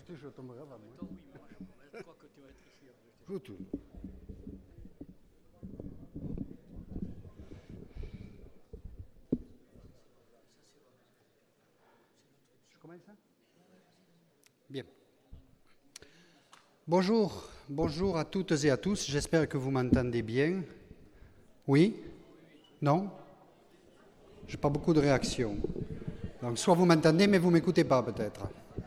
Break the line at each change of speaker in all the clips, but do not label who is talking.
écoutez, je tomberai avant moi.
Oui, moi, je crois que tu vas être ici.
Je tourne. Je commence ça? Bien. Bonjour à toutes et à tous. J'espère que vous m'entendez bien. Oui? Non? Je n'ai pas beaucoup de réactions. Donc, soit vous m'entendez, mais vous ne m'écoutez pas peut-être.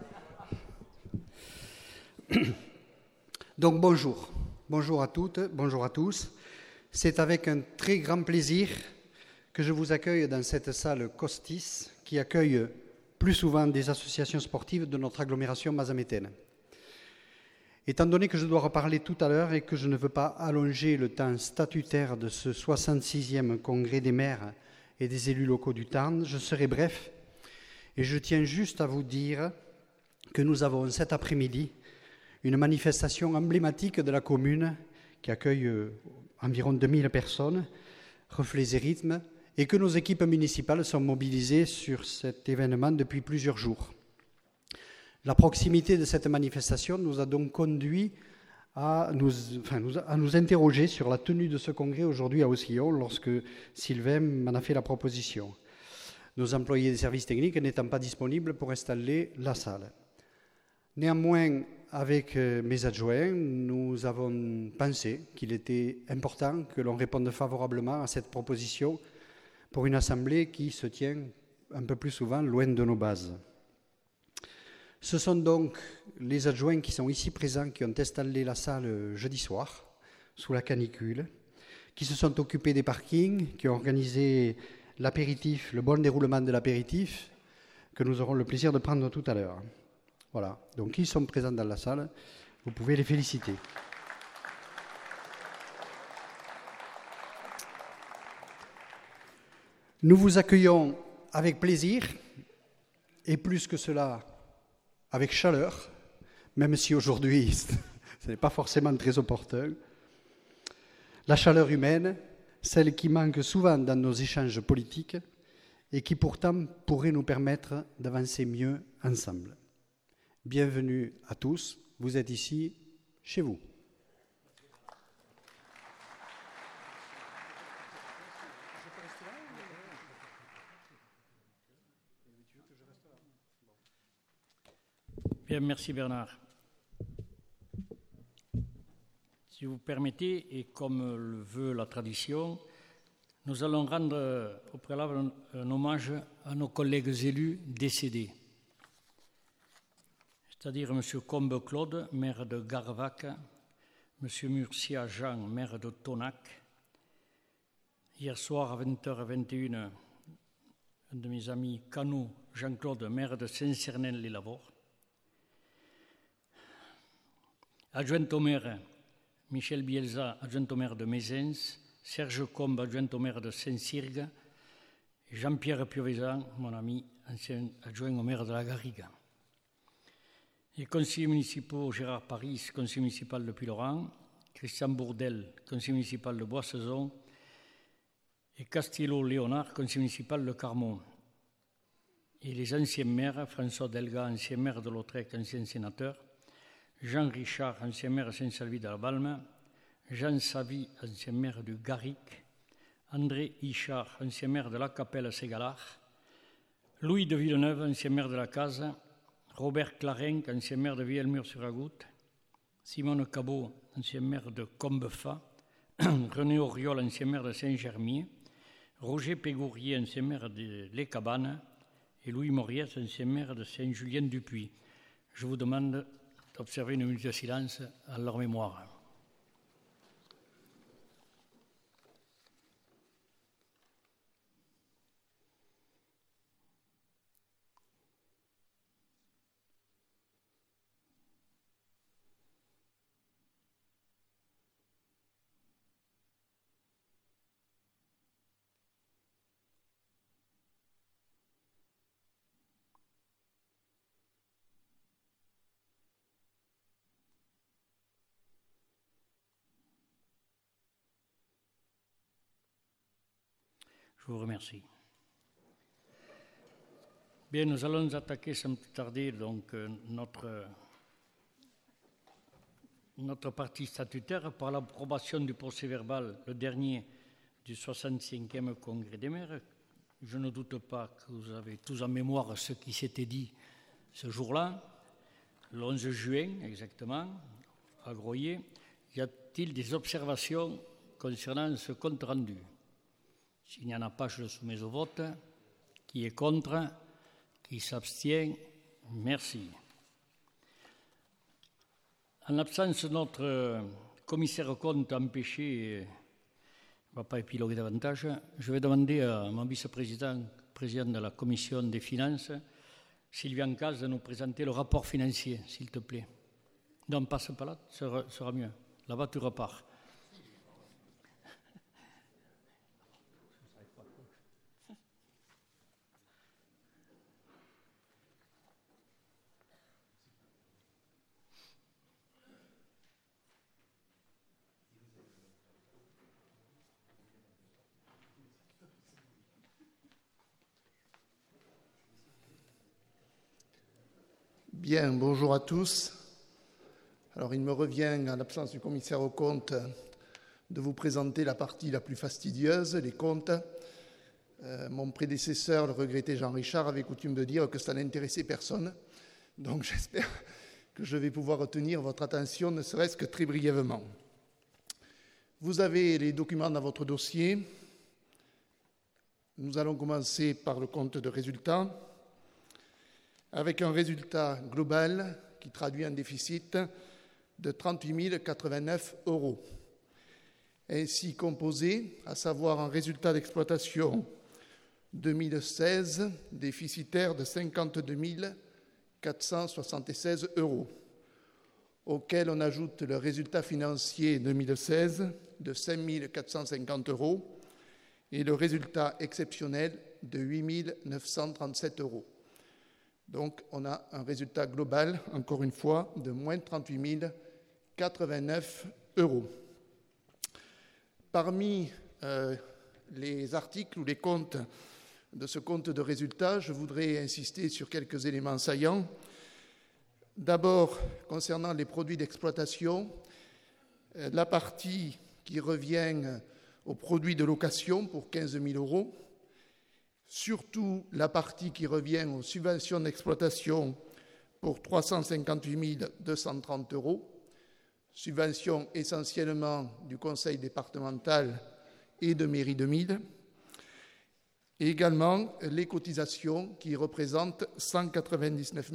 Donc, bonjour. Bonjour à toutes, bonjour à tous. C'est avec un très grand plaisir que je vous accueille dans cette salle Costis, qui accueille plus souvent des associations sportives de notre agglomération mazamétaine. Étant donné que je dois reparler tout à l'heure et que je ne veux pas allonger le temps statutaire de ce 66e congrès des maires et des élus locaux du Tarn, je serai bref et je tiens juste à vous dire que nous avons cet après-midi une manifestation emblématique de la commune qui accueille environ 2000 personnes, Reflets et Rythmes, et que nos équipes municipales sont mobilisées sur cet événement depuis plusieurs jours. La proximité de cette manifestation nous a donc conduit à nous interroger sur la tenue de ce congrès aujourd'hui à Haussillon lorsque Sylvain m'en a fait la proposition. Nos employés des services techniques n'étant pas disponibles pour installer la salle. Néanmoins, avec mes adjoints, nous avons pensé qu'il était important que l'on réponde favorablement à cette proposition pour une assemblée qui se tient un peu plus souvent loin de nos bases. Ce sont donc les adjoints qui sont ici présents qui ont installé la salle jeudi soir, sous la canicule, qui se sont occupés des parkings, qui ont organisé l'apéritif, le bon déroulement de l'apéritif, que nous aurons le plaisir de prendre tout à l'heure. Voilà, donc ils sont présents dans la salle, vous pouvez les féliciter. Nous vous accueillons avec plaisir, et plus que cela, avec chaleur, même si aujourd'hui ce n'est pas forcément très opportun. La chaleur humaine, celle qui manque souvent dans nos échanges politiques et qui pourtant pourrait nous permettre d'avancer mieux ensemble. Bienvenue à tous, vous êtes ici, chez vous.
Bien, merci Bernard. Si vous permettez, et comme le veut la tradition, nous allons rendre au préalable un hommage à nos collègues élus décédés, c'est-à-dire M. Combe Claude, maire de Garvac, M. Murcia Jean, maire de Tonac. Hier soir à 20h21, un de mes amis, Canou Jean-Claude, maire de Saint-Cernin-les-Lavores. Adjoint au maire, Michel Bielsa, adjoint au maire de Mézens, Serge Combe, adjoint au maire de Saint-Cyrgue, et Jean-Pierre Piovesan, mon ami, ancien adjoint au maire de la Garrigue. Les conseillers municipaux, Gérard Paris, conseiller municipal de Puylaurens, Christian Bourdel, conseiller municipal de Boissezon, et Castillo Léonard, conseiller municipal de Carmont. Et les anciens maires, François Delga, ancien maire de Lautrec, ancien sénateur, Jean Richard, ancien maire de Saint-Salvi de la Balme, Jean Savy, ancien maire du Garric, André Hichard, ancien maire de la Capelle à Ségalard, Louis de Villeneuve, ancien maire de la Case, Robert Clarenc, ancien maire de Vielmur-sur-Agoutte, Simone Cabot, ancien maire de Combefa, René Auriol, ancien maire de Saint-Germier, Roger Pégourier, ancien maire de Les Cabanes, et Louis Moriès, ancien maire de Saint-Julien-du-Puy. Je vous demande d'observer une minute de silence à leur mémoire. Je vous remercie. Bien, nous allons attaquer sans plus tarder donc, notre notre partie statutaire par l'approbation du procès-verbal, le dernier du 65e Congrès des maires. Je ne doute pas que vous avez tous en mémoire ce qui s'était dit ce jour-là, le 11 juin exactement, à Groyer. Y a-t-il des observations concernant ce compte rendu? S'il n'y en a pas, je le soumets au vote. Qui est contre? Qui s'abstient? Merci. En l'absence de notre commissaire aux comptes empêché, ne va pas épiloguer davantage, je vais demander à mon vice-président, président de la commission des finances, Sylvian Caz, de nous présenter le rapport financier, s'il te plaît. Non, passe pas là, sera mieux. Là-bas, tu repars.
Bien, bonjour à tous. Alors, il me revient, en l'absence du commissaire aux comptes, de vous présenter la partie la plus fastidieuse, les comptes. Mon prédécesseur, le regretté Jean Richard, avait coutume de dire que ça n'intéressait personne. Donc, j'espère que je vais pouvoir retenir votre attention, ne serait-ce que très brièvement. Vous avez les documents dans votre dossier. Nous allons commencer par le compte de résultat, avec un résultat global qui traduit un déficit de 38 089 €. Ainsi composé, à savoir un résultat d'exploitation 2016 déficitaire de 52 476 €, auquel on ajoute le résultat financier 2016 de 5 450 € et le résultat exceptionnel de 8 937 €. Donc, on a un résultat global, encore une fois, de moins 38 089 €. Parmi les articles ou les comptes de ce compte de résultat, je voudrais insister sur quelques éléments saillants. D'abord, concernant les produits d'exploitation, la partie qui revient aux produits de location pour 15 000 €, surtout la partie qui revient aux subventions d'exploitation pour 358 230 €, subventions essentiellement du conseil départemental et de mairie de Mille, et également les cotisations qui représentent 199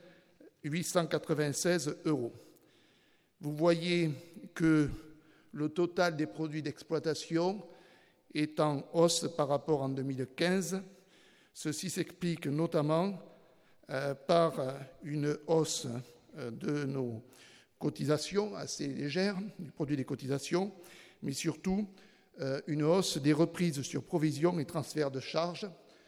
896 €. Vous voyez que le total des produits d'exploitation est en hausse par rapport en 2015. Ceci s'explique notamment par une hausse de nos cotisations assez légère, du produit des cotisations, mais surtout une hausse des reprises sur provisions et transferts de charges.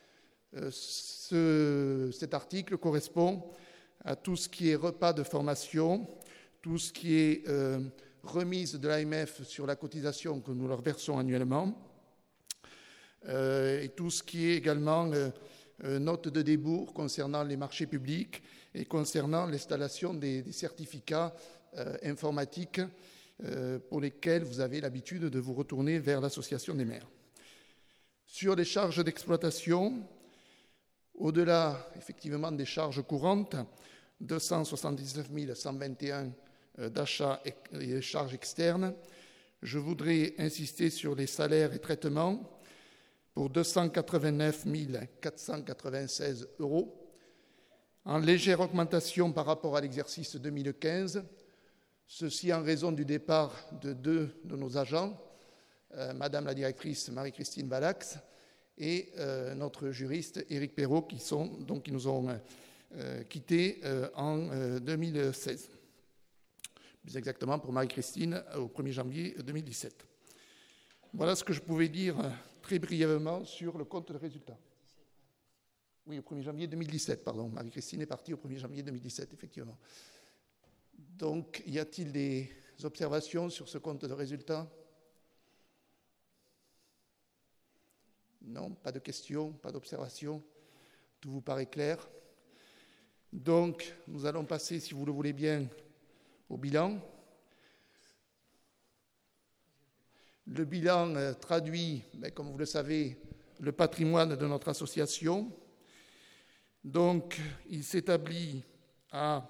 Cet article correspond à tout ce qui est repas de formation, tout ce qui est remise de l'AMF sur la cotisation que nous leur versons annuellement, et tout ce qui est également note de débours concernant les marchés publics et concernant l'installation des certificats informatiques pour lesquels vous avez l'habitude de vous retourner vers l'Association des maires. Sur les charges d'exploitation, au-delà effectivement des charges courantes, 279 121 d'achats et des charges externes, je voudrais insister sur les salaires et traitements pour 289 496 €, en légère augmentation par rapport à l'exercice 2015, ceci en raison du départ de 2 de nos agents, Madame la directrice Marie-Christine Valax et notre juriste Éric Perrault, qui nous ont quittés en 2016. Plus exactement pour Marie-Christine au 1er janvier 2017. Voilà ce que je pouvais dire très brièvement sur le compte de résultat. Oui, au 1er janvier 2017, pardon. Marie-Christine est partie au 1er janvier 2017, effectivement. Donc, y a-t-il des observations sur ce compte de résultat? Non, pas de questions, pas d'observations. Tout vous paraît clair. Donc, nous allons passer, si vous le voulez bien, au bilan. Le bilan traduit, comme vous le savez, le patrimoine de notre association. Donc, il s'établit à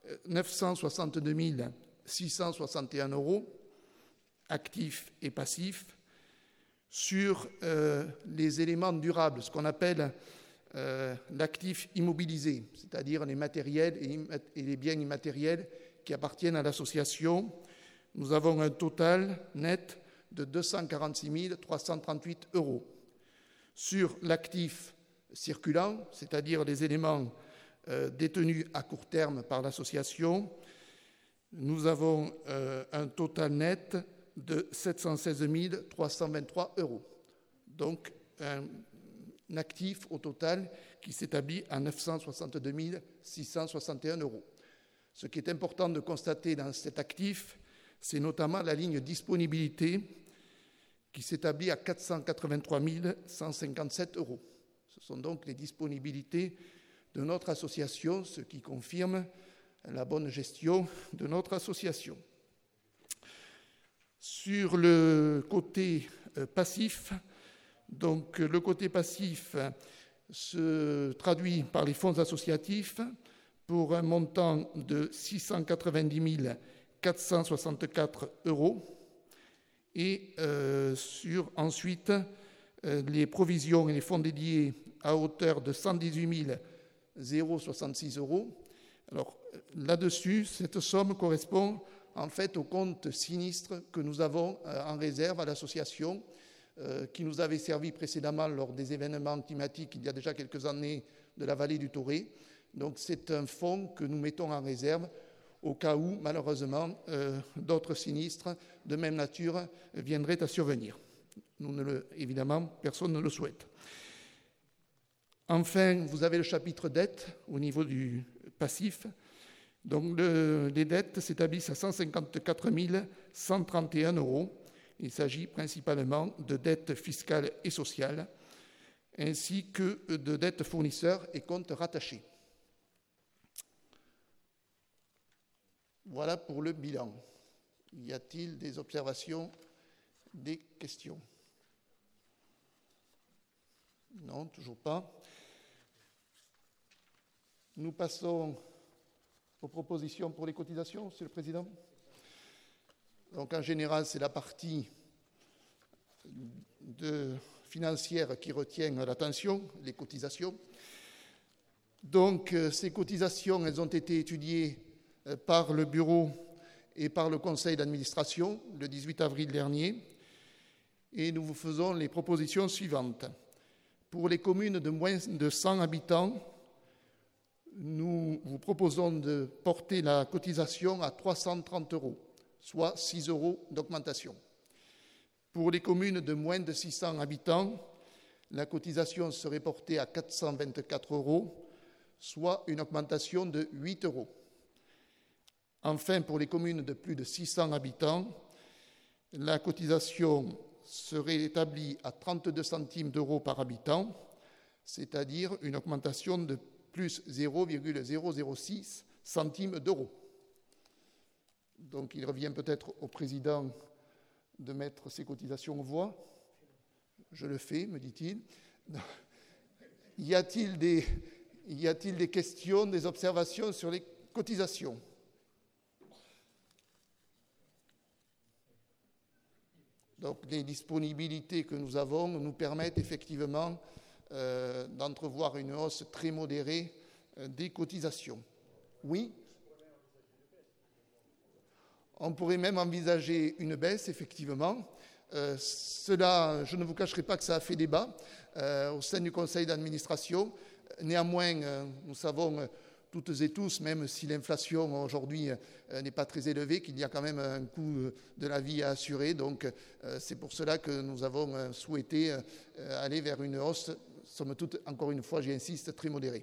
962 661 €, actifs et passifs, sur les éléments durables, ce qu'on appelle l'actif immobilisé, c'est-à-dire les matériels et les biens immatériels qui appartiennent à l'association. Nous avons un total net de 246 338 €. Sur l'actif circulant, c'est-à-dire les éléments détenus à court terme par l'association, nous avons un total net de 716 323 €. Donc, un actif au total qui s'établit à 962 661 €. Ce qui est important de constater dans cet actif, c'est notamment la ligne disponibilité qui s'établit à 483 157 €. Ce sont donc les disponibilités de notre association, ce qui confirme la bonne gestion de notre association. Sur le côté passif, donc le côté passif se traduit par les fonds associatifs pour un montant de 690 464 € et ensuite les provisions et les fonds dédiés à hauteur de 118 066 €. Alors là-dessus, cette somme correspond en fait au compte sinistre que nous avons en réserve à l'association, qui nous avait servi précédemment lors des événements climatiques il y a déjà quelques années de la vallée du Toré. Donc c'est un fonds que nous mettons en réserve au cas où, malheureusement, d'autres sinistres de même nature viendraient à survenir. Évidemment, personne ne le souhaite. Enfin, vous avez le chapitre dettes au niveau du passif. Donc les dettes s'établissent à 154 131 €. Il s'agit principalement de dettes fiscales et sociales, ainsi que de dettes fournisseurs et comptes rattachés. Voilà pour le bilan. Y a-t-il des observations, des questions? Non, toujours pas. Nous passons aux propositions pour les cotisations, Monsieur le Président. Donc en général, c'est la partie financière qui retient l'attention, les cotisations. Donc ces cotisations, elles ont été étudiées par le bureau et par le conseil d'administration le 18 avril dernier, et nous vous faisons les propositions suivantes. Pour les communes de moins de 100 habitants, nous vous proposons de porter la cotisation à 330 €, soit 6 € d'augmentation. Pour les communes de moins de 600 habitants, la cotisation serait portée à 424 €, soit une augmentation de 8 €. Enfin, pour les communes de plus de 600 habitants, la cotisation serait établie à 32 centimes d'euros par habitant, c'est-à-dire une augmentation de plus 0,006 centimes d'euros. Donc il revient peut-être au président de mettre ces cotisations aux voix. Je le fais, me dit-il. Y a-t-il des questions, des observations sur les cotisations ? Donc les disponibilités que nous avons nous permettent effectivement d'entrevoir une hausse très modérée des cotisations. Oui ? On pourrait même envisager une baisse, effectivement. Cela, je ne vous cacherai pas que ça a fait débat au sein du conseil d'administration. Néanmoins, nous savons toutes et tous, même si l'inflation aujourd'hui n'est pas très élevée, qu'il y a quand même un coût de la vie à assurer. Donc c'est pour cela que nous avons souhaité aller vers une hausse, somme toute, encore une fois, j'insiste, très modérée.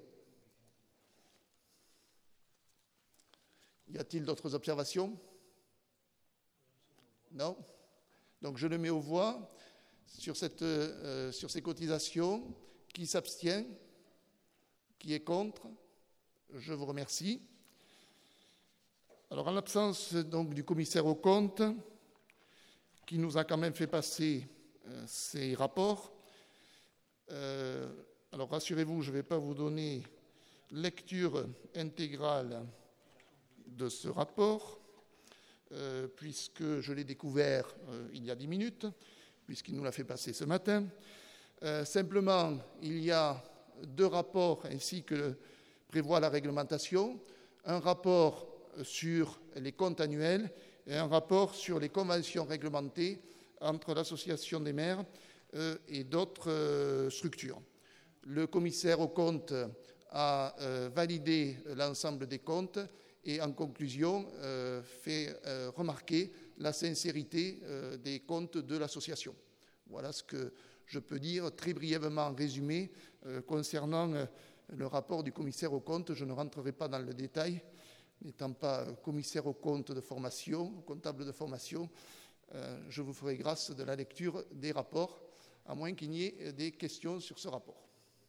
Y a-t-il d'autres observations ? Non ? Donc je le mets aux voix sur ces cotisations. Qui s'abstient ? Qui est contre ? Je vous remercie. Alors, en l'absence donc du commissaire aux comptes, qui nous a quand même fait passer ces rapports. Alors rassurez-vous, je ne vais pas vous donner lecture intégrale de ce rapport, puisque je l'ai découvert il y a 10 minutes, puisqu'il nous l'a fait passer ce matin. Simplement, il y a 2 rapports ainsi que prévoit la réglementation, un rapport sur les comptes annuels et un rapport sur les conventions réglementées entre l'association des maires et d'autres structures. Le commissaire aux comptes a validé l'ensemble des comptes et en conclusion fait remarquer la sincérité des comptes de l'association. Voilà ce que je peux dire très brièvement en résumé concernant le rapport du commissaire aux comptes. Je ne rentrerai pas dans le détail, n'étant pas commissaire aux comptes de formation, comptable de formation. Je vous ferai grâce de la lecture des rapports, à moins qu'il n'y ait des questions sur ce rapport.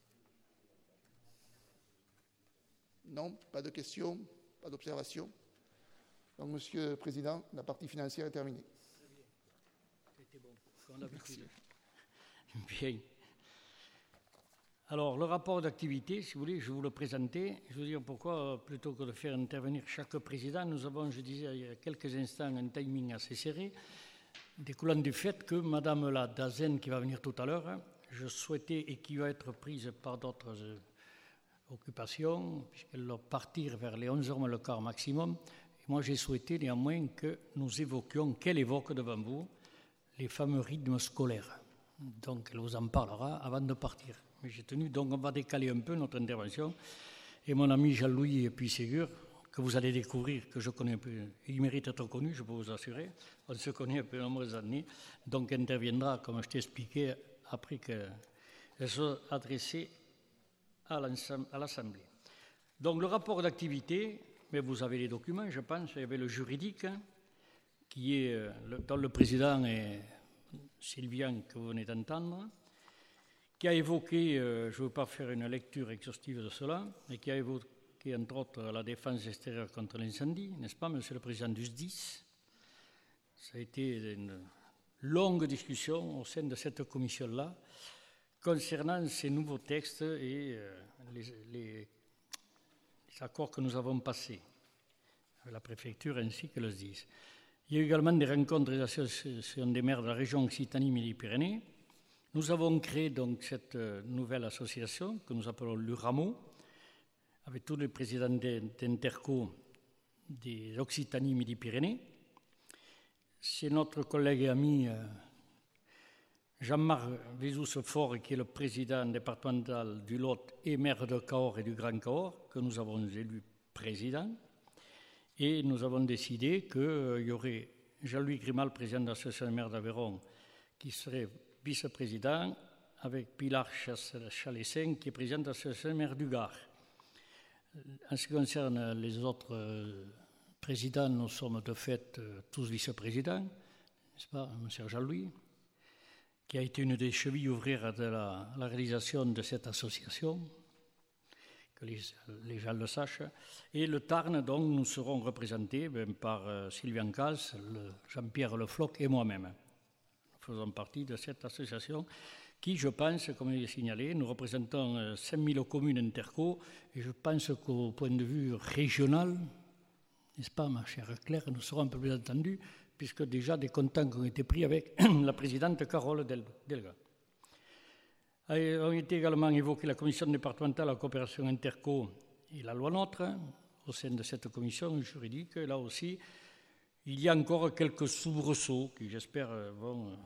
Non, pas de questions, pas d'observations. Donc, Monsieur le Président, la partie financière est terminée.
C'était bon, comme d'habitude. Bien. Alors, le rapport d'activité, si vous voulez, je vais vous le présenter. Je vais vous dire pourquoi, plutôt que de faire intervenir chaque président, nous avons, je disais il y a quelques instants, un timing assez serré, découlant du fait que Madame la Dazen, qui va venir tout à l'heure, je souhaitais, et qui va être prise par d'autres occupations, puisqu'elle doit partir vers les 11h moins le quart maximum. Et moi, j'ai souhaité néanmoins que nous évoquions, qu'elle évoque devant vous, les fameux rythmes scolaires. Donc, elle vous en parlera avant de partir. Mais j'ai tenu, donc on va décaler un peu notre intervention. Et mon ami Jean-Louis Puisségur, que vous allez découvrir, que je connais un peu, il mérite d'être connu, je peux vous assurer. On se connaît depuis de nombreuses années. Donc, interviendra, comme je t'ai expliqué, après qu'elle soit adressée à l'Assemblée. Donc, le rapport d'activité, mais vous avez les documents, je pense. Il y avait le juridique, qui est, dont le président est Sylvian, que vous venez d'entendre, qui a évoqué, je ne veux pas faire une lecture exhaustive de cela, mais qui a évoqué entre autres la défense extérieure contre l'incendie, n'est-ce pas, Monsieur le Président du SDIS? Ça a été une longue discussion au sein de cette commission-là concernant ces nouveaux textes et les accords que nous avons passés avec la préfecture ainsi que le SDIS. Il y a eu également des rencontres des associations des maires de la région Occitanie-Midi-Pyrénées. Nous avons créé donc cette nouvelle association que nous appelons l'URAMO, avec tous les présidents d'Interco des Occitanie-Midi-Pyrénées. C'est notre collègue et ami Jean-Marc Vézous-Fort, qui est le président départemental du Lot et maire de Cahors et du Grand Cahors, que nous avons élu président. Et nous avons décidé qu'il y aurait Jean-Louis Grimal, président de l'association des maires d'Aveyron, qui serait vice-président, avec Pilar Chalessin, qui est président de l'association des maires du Gard. En ce qui concerne les autres présidents, nous sommes de fait tous vice-présidents, n'est-ce pas, M. Jean-Louis, qui a été une des chevilles ouvrières de la réalisation de cette association, que les gens le sachent. Et le Tarn, donc, nous serons représentés par Sylvian Cals, Jean-Pierre Le Floch et moi-même. Nous faisons partie de cette association qui, je pense, comme il est signalé, nous représentons 5000 communes interco, et je pense qu'au point de vue régional, n'est-ce pas, ma chère Claire, nous serons un peu plus entendus, puisque déjà des contacts ont été pris avec la présidente Carole Delga. On a été également évoqué la commission départementale à la coopération interco et la loi NOTRe. Au sein de cette commission juridique, là aussi, il y a encore quelques soubresauts qui, j'espère, vont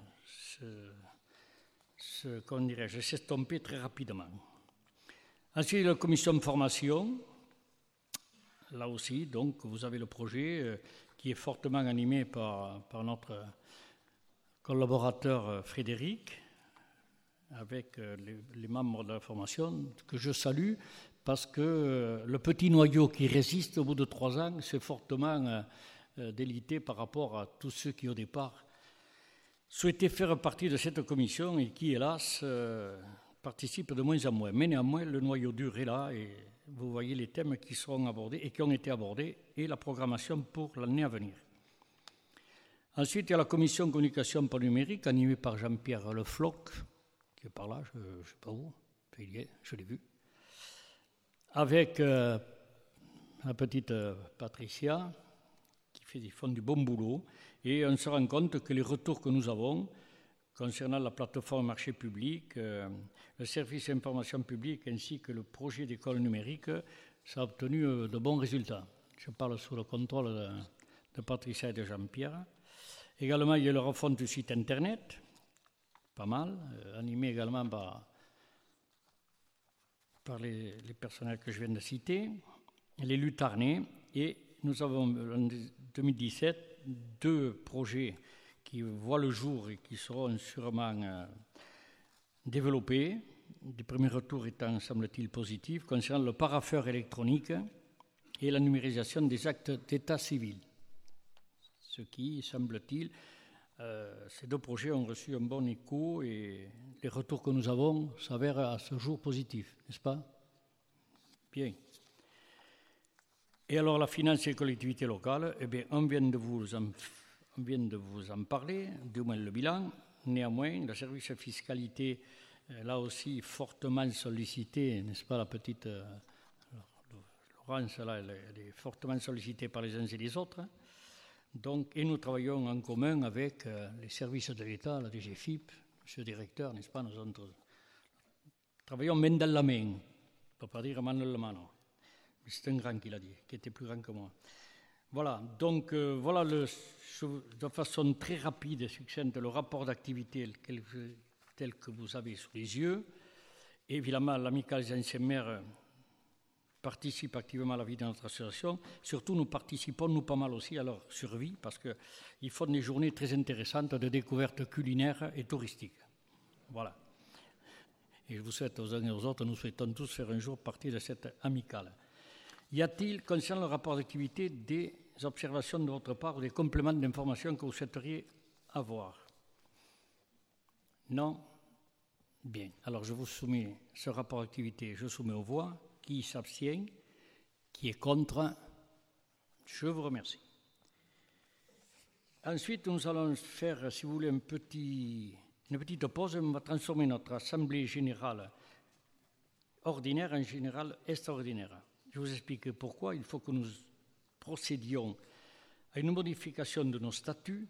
s'estomper très rapidement. Ensuite, la commission de formation. Là aussi, donc, vous avez le projet qui est fortement animé par notre collaborateur Frédéric, avec les membres de la formation, que je salue, parce que le petit noyau qui résiste au bout de 3 ans, c'est fortement délité par rapport à tous ceux qui, au départ, souhaitaient faire partie de cette commission et qui, hélas, participent de moins en moins. Mais néanmoins, le noyau dur est là et vous voyez les thèmes qui seront abordés et qui ont été abordés et la programmation pour l'année à venir. Ensuite, il y a la commission communication par numérique, animée par Jean-Pierre Le Floch, qui est par là, je ne sais pas où, il y est, je l'ai vu, avec la petite Patricia, qui font du bon boulot, et on se rend compte que les retours que nous avons concernant la plateforme marché public, le service d'information publique ainsi que le projet d'école numérique, ça a obtenu de bons résultats. Je parle sous le contrôle de Patricia et de Jean-Pierre. Également, il y a le refonte du site internet, pas mal, animé également par les personnels que je viens de citer, les Lutarnais, et nous avons en 2017 2 projets qui voient le jour et qui seront sûrement développés. Les premiers retours étant, semble-t-il, positifs, concernant le parapheur électronique et la numérisation des actes d'état civil. Ce qui, semble-t-il, ces 2 projets ont reçu un bon écho et les retours que nous avons s'avèrent à ce jour positifs, n'est-ce pas? Bien. Et alors la finance et les collectivités locales, eh bien, on vient de vous en parler, du moins le bilan. Néanmoins, le service fiscalité, là aussi fortement sollicité, n'est-ce pas, la petite Laurence, là, elle est fortement sollicitée par les uns et les autres. Donc, et nous travaillons en commun avec les services de l'État, la DGFIP, monsieur le directeur, n'est-ce pas, nous travaillons main dans la main, on ne peut pas dire mano dans la mano. C'est un grand qui l'a dit, qui était plus grand que moi. Voilà, donc voilà de façon très rapide et succincte le rapport d'activité tel que vous avez sous les yeux. Et évidemment, l'Amicale des anciens maires participe activement à la vie de notre association. Surtout, nous participons, nous pas mal aussi, à leur survie, parce qu'ils font des journées très intéressantes de découvertes culinaires et touristiques. Voilà. Et je vous souhaite aux uns et aux autres, nous souhaitons tous faire un jour partie de cette amicale. Y a-t-il, concernant le rapport d'activité, des observations de votre part ou des compléments d'information que vous souhaiteriez avoir? Non? Bien. Alors, je vous soumets ce rapport d'activité, je soumets aux voix. Qui s'abstient? Qui est contre? Je vous remercie. Ensuite, nous allons faire, si vous voulez, une petite pause. On va transformer notre assemblée générale ordinaire en générale extraordinaire. Je vous explique pourquoi. Il faut que nous procédions à une modification de nos statuts,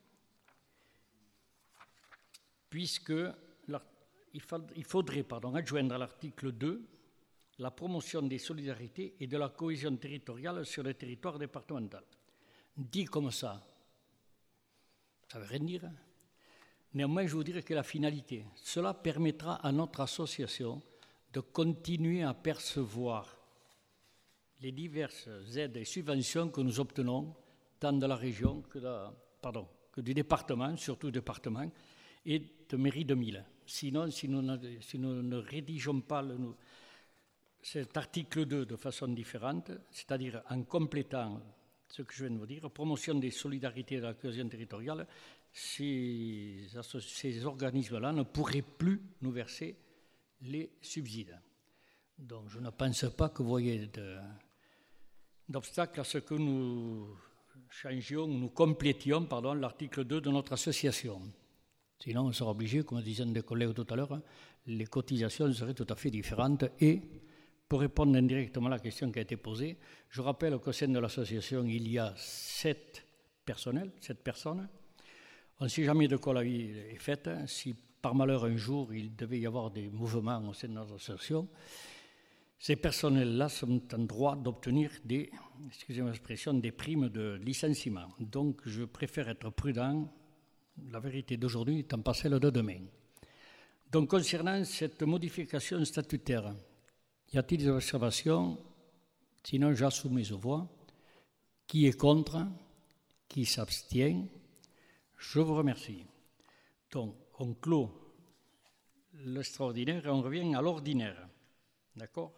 puisque il faudrait adjoindre à l'article 2 la promotion des solidarités et de la cohésion territoriale sur le territoire départemental. Dit comme ça ne veut rien dire. Néanmoins, je vous dirais que la finalité, cela permettra à notre association de continuer à percevoir les diverses aides et subventions que nous obtenons, tant de la région que du département, surtout du département, et de mairie de Mille. Sinon, si nous ne rédigeons pas cet article 2 de façon différente, c'est-à-dire en complétant ce que je viens de vous dire, promotion des solidarités et de la cohésion territoriale, ces organismes-là ne pourraient plus nous verser les subsides. Donc je ne pense pas que vous voyez d'obstacle à ce que nous complétions l'article 2 de notre association. Sinon, on sera obligé, comme disaient des collègues tout à l'heure, les cotisations seraient tout à fait différentes. Et pour répondre indirectement à la question qui a été posée, je rappelle qu'au sein de l'association, il y a 7 personnes. On ne sait jamais de quoi la vie est faite. Si par malheur un jour il devait y avoir des mouvements au sein de notre association, ces personnels-là sont en droit d'obtenir des primes de licenciement. Donc je préfère être prudent. La vérité d'aujourd'hui étant pas celle de demain. Donc concernant cette modification statutaire, y a-t-il des observations? Sinon, j'assume mes voix. Qui est contre? Qui s'abstient? Je vous remercie. Donc, on clôt l'extraordinaire et on revient à l'ordinaire. D'accord?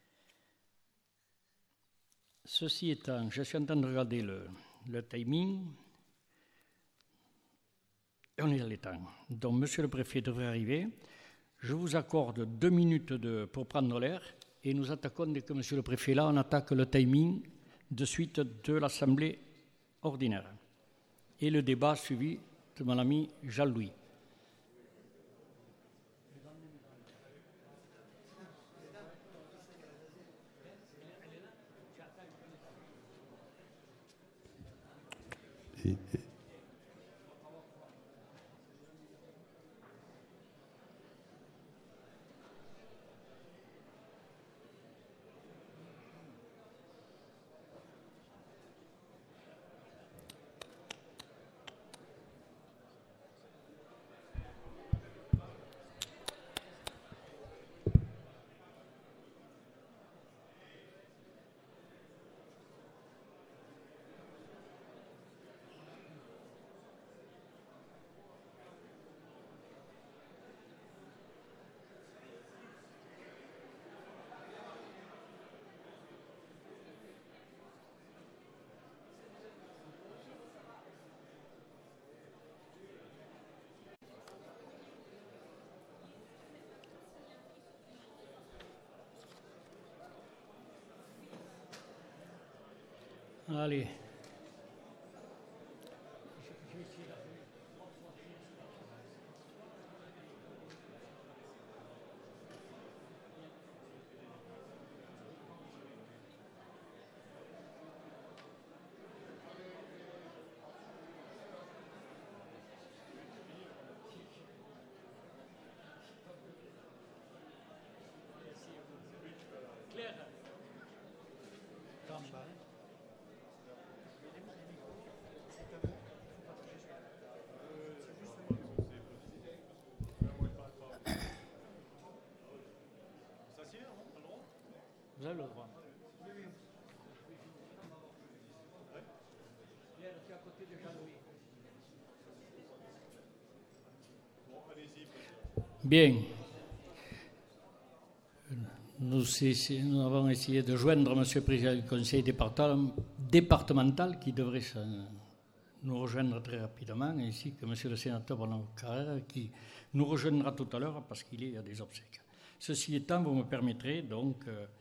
Ceci étant, je suis en train de regarder le timing et on est dans les temps. Donc, monsieur le préfet devrait arriver. Je vous accorde 2 minutes pour prendre l'air et nous attaquons, dès que monsieur le préfet est là, on attaque le timing de suite de l'Assemblée ordinaire. et le débat suivi de mon ami Jean-Louis. Allez. Vous avez le droit. Bien. Nous avons essayé de joindre M. le Président du Conseil départemental qui devrait nous rejoindre très rapidement, ainsi que M. le Sénateur Bruno Carrère qui nous rejoindra tout à l'heure parce qu'il est à des obsèques. Ceci étant, vous me permettrez donc,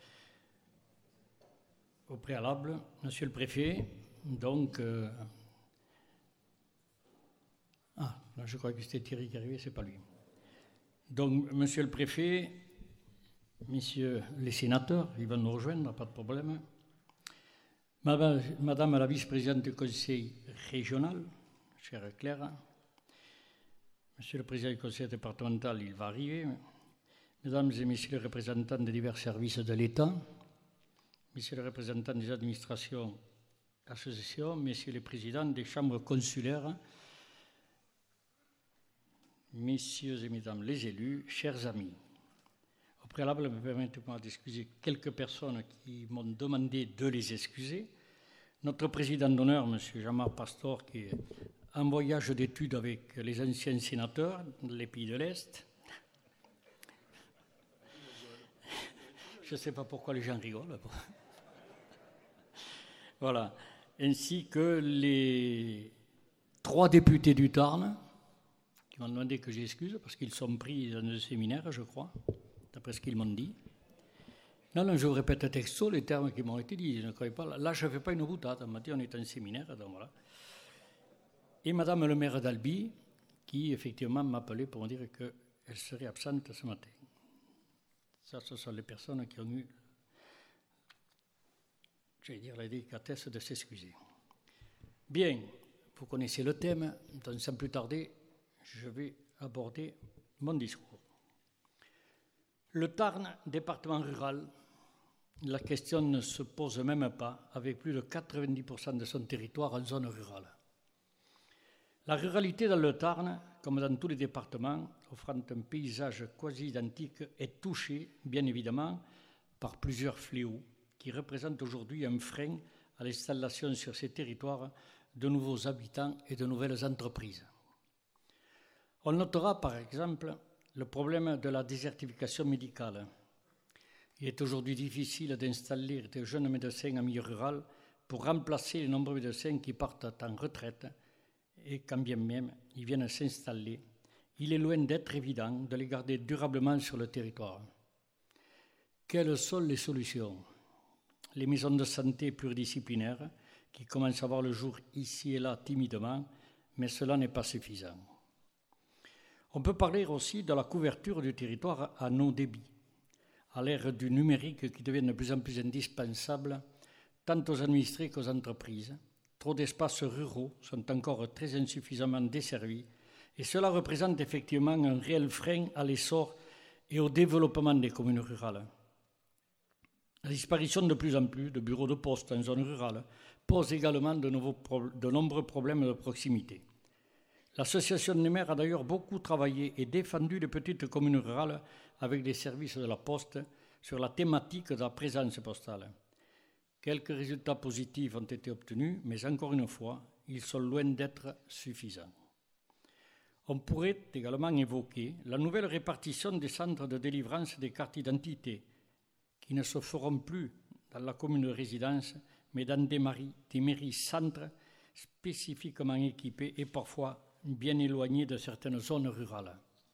au préalable, Monsieur le Préfet, donc... là, je crois que c'était Thierry qui arrivait, c'est pas lui. Donc, Monsieur le Préfet, Messieurs les sénateurs, ils vont nous rejoindre, pas de problème. Madame la vice-présidente du Conseil régional, chère Claire, Monsieur le Président du Conseil départemental, il va arriver. Mesdames et Messieurs les représentants des divers services de l'État, Messieurs les représentants des administrations, associations, Messieurs les présidents des chambres consulaires, Messieurs et Mesdames les élus, chers amis. Au préalable, permettez-moi d'excuser quelques personnes qui m'ont demandé de les excuser. Notre président d'honneur, M. Jean-Marc Pastor, qui est en voyage d'études avec les anciens sénateurs des pays de l'Est. Je ne sais pas pourquoi les gens rigolent. Voilà. Ainsi que les 3 députés du Tarn, qui m'ont demandé que j'excuse, parce qu'ils sont pris dans un séminaire, je crois, d'après ce qu'ils m'ont dit. Non, je vous répète texto les termes qui m'ont été dit, je ne croyais pas. Là, je ne fais pas une boutade, on m'a dit on est en séminaire, donc voilà. Et Madame le maire d'Albi, qui effectivement m'appelait pour me dire qu'elle serait absente ce matin. Ça, ce sont les personnes qui ont eu, j'allais dire, la délicatesse de s'excuser. Bien, vous connaissez le thème, donc sans plus tarder, je vais aborder mon discours. Le Tarn, département rural, la question ne se pose même pas, avec plus de 90% de son territoire en zone rurale. La ruralité dans le Tarn, comme dans tous les départements, offrant un paysage quasi identique, est touchée, bien évidemment, par plusieurs fléaux qui représentent aujourd'hui un frein à l'installation sur ces territoires de nouveaux habitants et de nouvelles entreprises. On notera par exemple le problème de la désertification médicale. Il est aujourd'hui difficile d'installer de jeunes médecins en milieu rural pour remplacer les nombreux médecins qui partent en retraite et quand bien même ils viennent s'installer, il est loin d'être évident de les garder durablement sur le territoire. Quelles sont les solutions ? Les maisons de santé pluridisciplinaires qui commencent à voir le jour ici et là timidement mais cela n'est pas suffisant. On peut parler aussi de la couverture du territoire à haut débit, à l'ère du numérique qui devient de plus en plus indispensable, tant aux administrés qu'aux entreprises. Trop d'espaces ruraux sont encore très insuffisamment desservis et cela représente effectivement un réel frein à l'essor et au développement des communes rurales. La disparition de plus en plus de bureaux de poste en zone rurale pose également de nombreux problèmes de proximité. L'Association des maires a d'ailleurs beaucoup travaillé et défendu les petites communes rurales avec les services de la Poste sur la thématique de la présence postale. Quelques résultats positifs ont été obtenus, mais encore une fois, ils sont loin d'être suffisants. On pourrait également évoquer la nouvelle répartition des centres de délivrance des cartes d'identité, qui ne se feront plus dans la commune de résidence, mais dans des mairies-centres spécifiquement équipés et parfois bien éloignés de certaines zones rurales.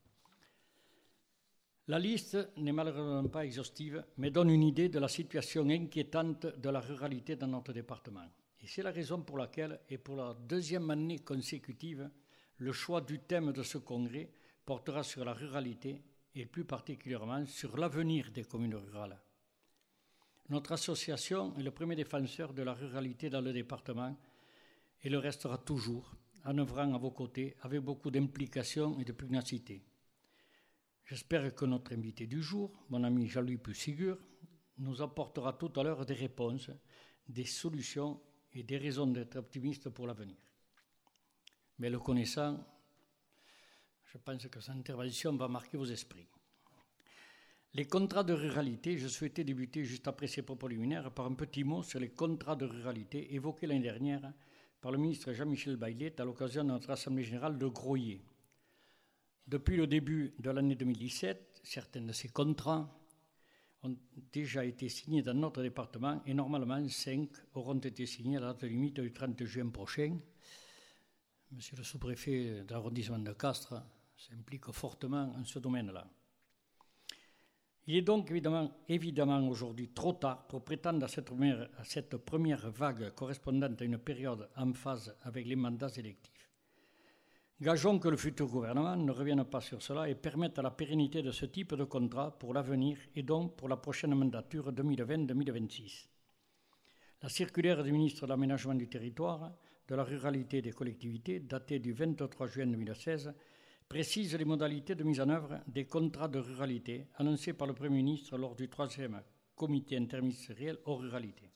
La liste n'est malheureusement pas exhaustive, mais donne une idée de la situation inquiétante de la ruralité dans notre département. Et c'est la raison pour laquelle, et pour la deuxième année consécutive, le choix du thème de ce congrès portera sur la ruralité et plus particulièrement sur l'avenir des communes rurales. Notre association est le premier défenseur de la ruralité dans le département et le restera toujours, en œuvrant à vos côtés avec beaucoup d'implication et de pugnacité. J'espère que notre invité du jour, mon ami Jean-Louis Pussigur, nous apportera tout à l'heure des réponses, des solutions et des raisons d'être optimiste pour l'avenir. Mais le connaissant, je pense que cette intervention va marquer vos esprits. Les contrats de ruralité, je souhaitais débuter juste après ces propos liminaires par un petit mot sur les contrats de ruralité évoqués l'année dernière par le ministre Jean-Michel Baillet à l'occasion de notre Assemblée générale de Groyer. Depuis le début de l'année 2017, certains de ces contrats ont déjà été signés dans notre département et normalement 5 auront été signés à la date limite du 30 juin prochain. Monsieur le sous-préfet d'arrondissement de Castres s'implique fortement en ce domaine-là. Il est donc évidemment aujourd'hui trop tard pour prétendre à cette première vague correspondant à une période en phase avec les mandats électifs. Gageons que le futur gouvernement ne revienne pas sur cela et permette la pérennité de ce type de contrat pour l'avenir et donc pour la prochaine mandature 2020-2026. La circulaire du ministre de l'Aménagement du Territoire, de la Ruralité et des Collectivités, datée du 23 juin 2016, précise les modalités de mise en œuvre des contrats de ruralité annoncés par le Premier ministre lors du 3e comité interministériel aux ruralités.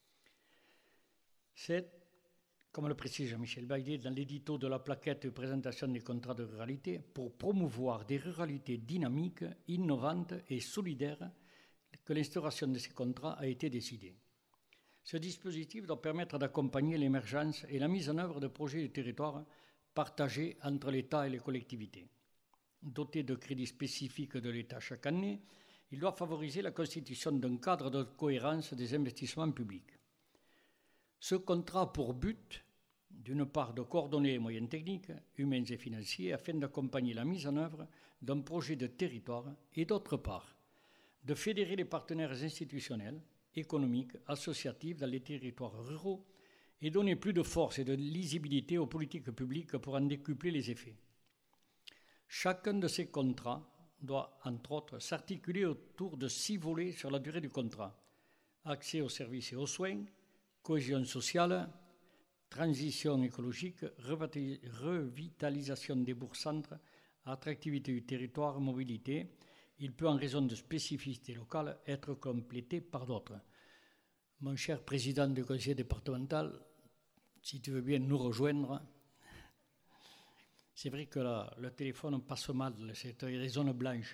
C'est, comme le précise Jean-Michel Baillet dans l'édito de la plaquette de présentation des contrats de ruralité, pour promouvoir des ruralités dynamiques, innovantes et solidaires que l'instauration de ces contrats a été décidée. Ce dispositif doit permettre d'accompagner l'émergence et la mise en œuvre de projets de territoire partagés entre l'État et les collectivités. Doté de crédits spécifiques de l'État chaque année, il doit favoriser la constitution d'un cadre de cohérence des investissements publics. Ce contrat a pour but, d'une part, de coordonner les moyens techniques, humains et financiers afin d'accompagner la mise en œuvre d'un projet de territoire et, d'autre part, de fédérer les partenaires institutionnels, économiques, associatifs dans les territoires ruraux et donner plus de force et de lisibilité aux politiques publiques pour en décupler les effets. Chacun de ces contrats doit, entre autres, s'articuler autour de 6 volets sur la durée du contrat. Accès aux services et aux soins, cohésion sociale, transition écologique, revitalisation des bourgs-centres, attractivité du territoire, mobilité. Il peut, en raison de spécificités locales, être complété par d'autres. Mon cher président du conseil départemental, si tu veux bien nous rejoindre, c'est vrai que le téléphone passe mal, c'est des zones blanches.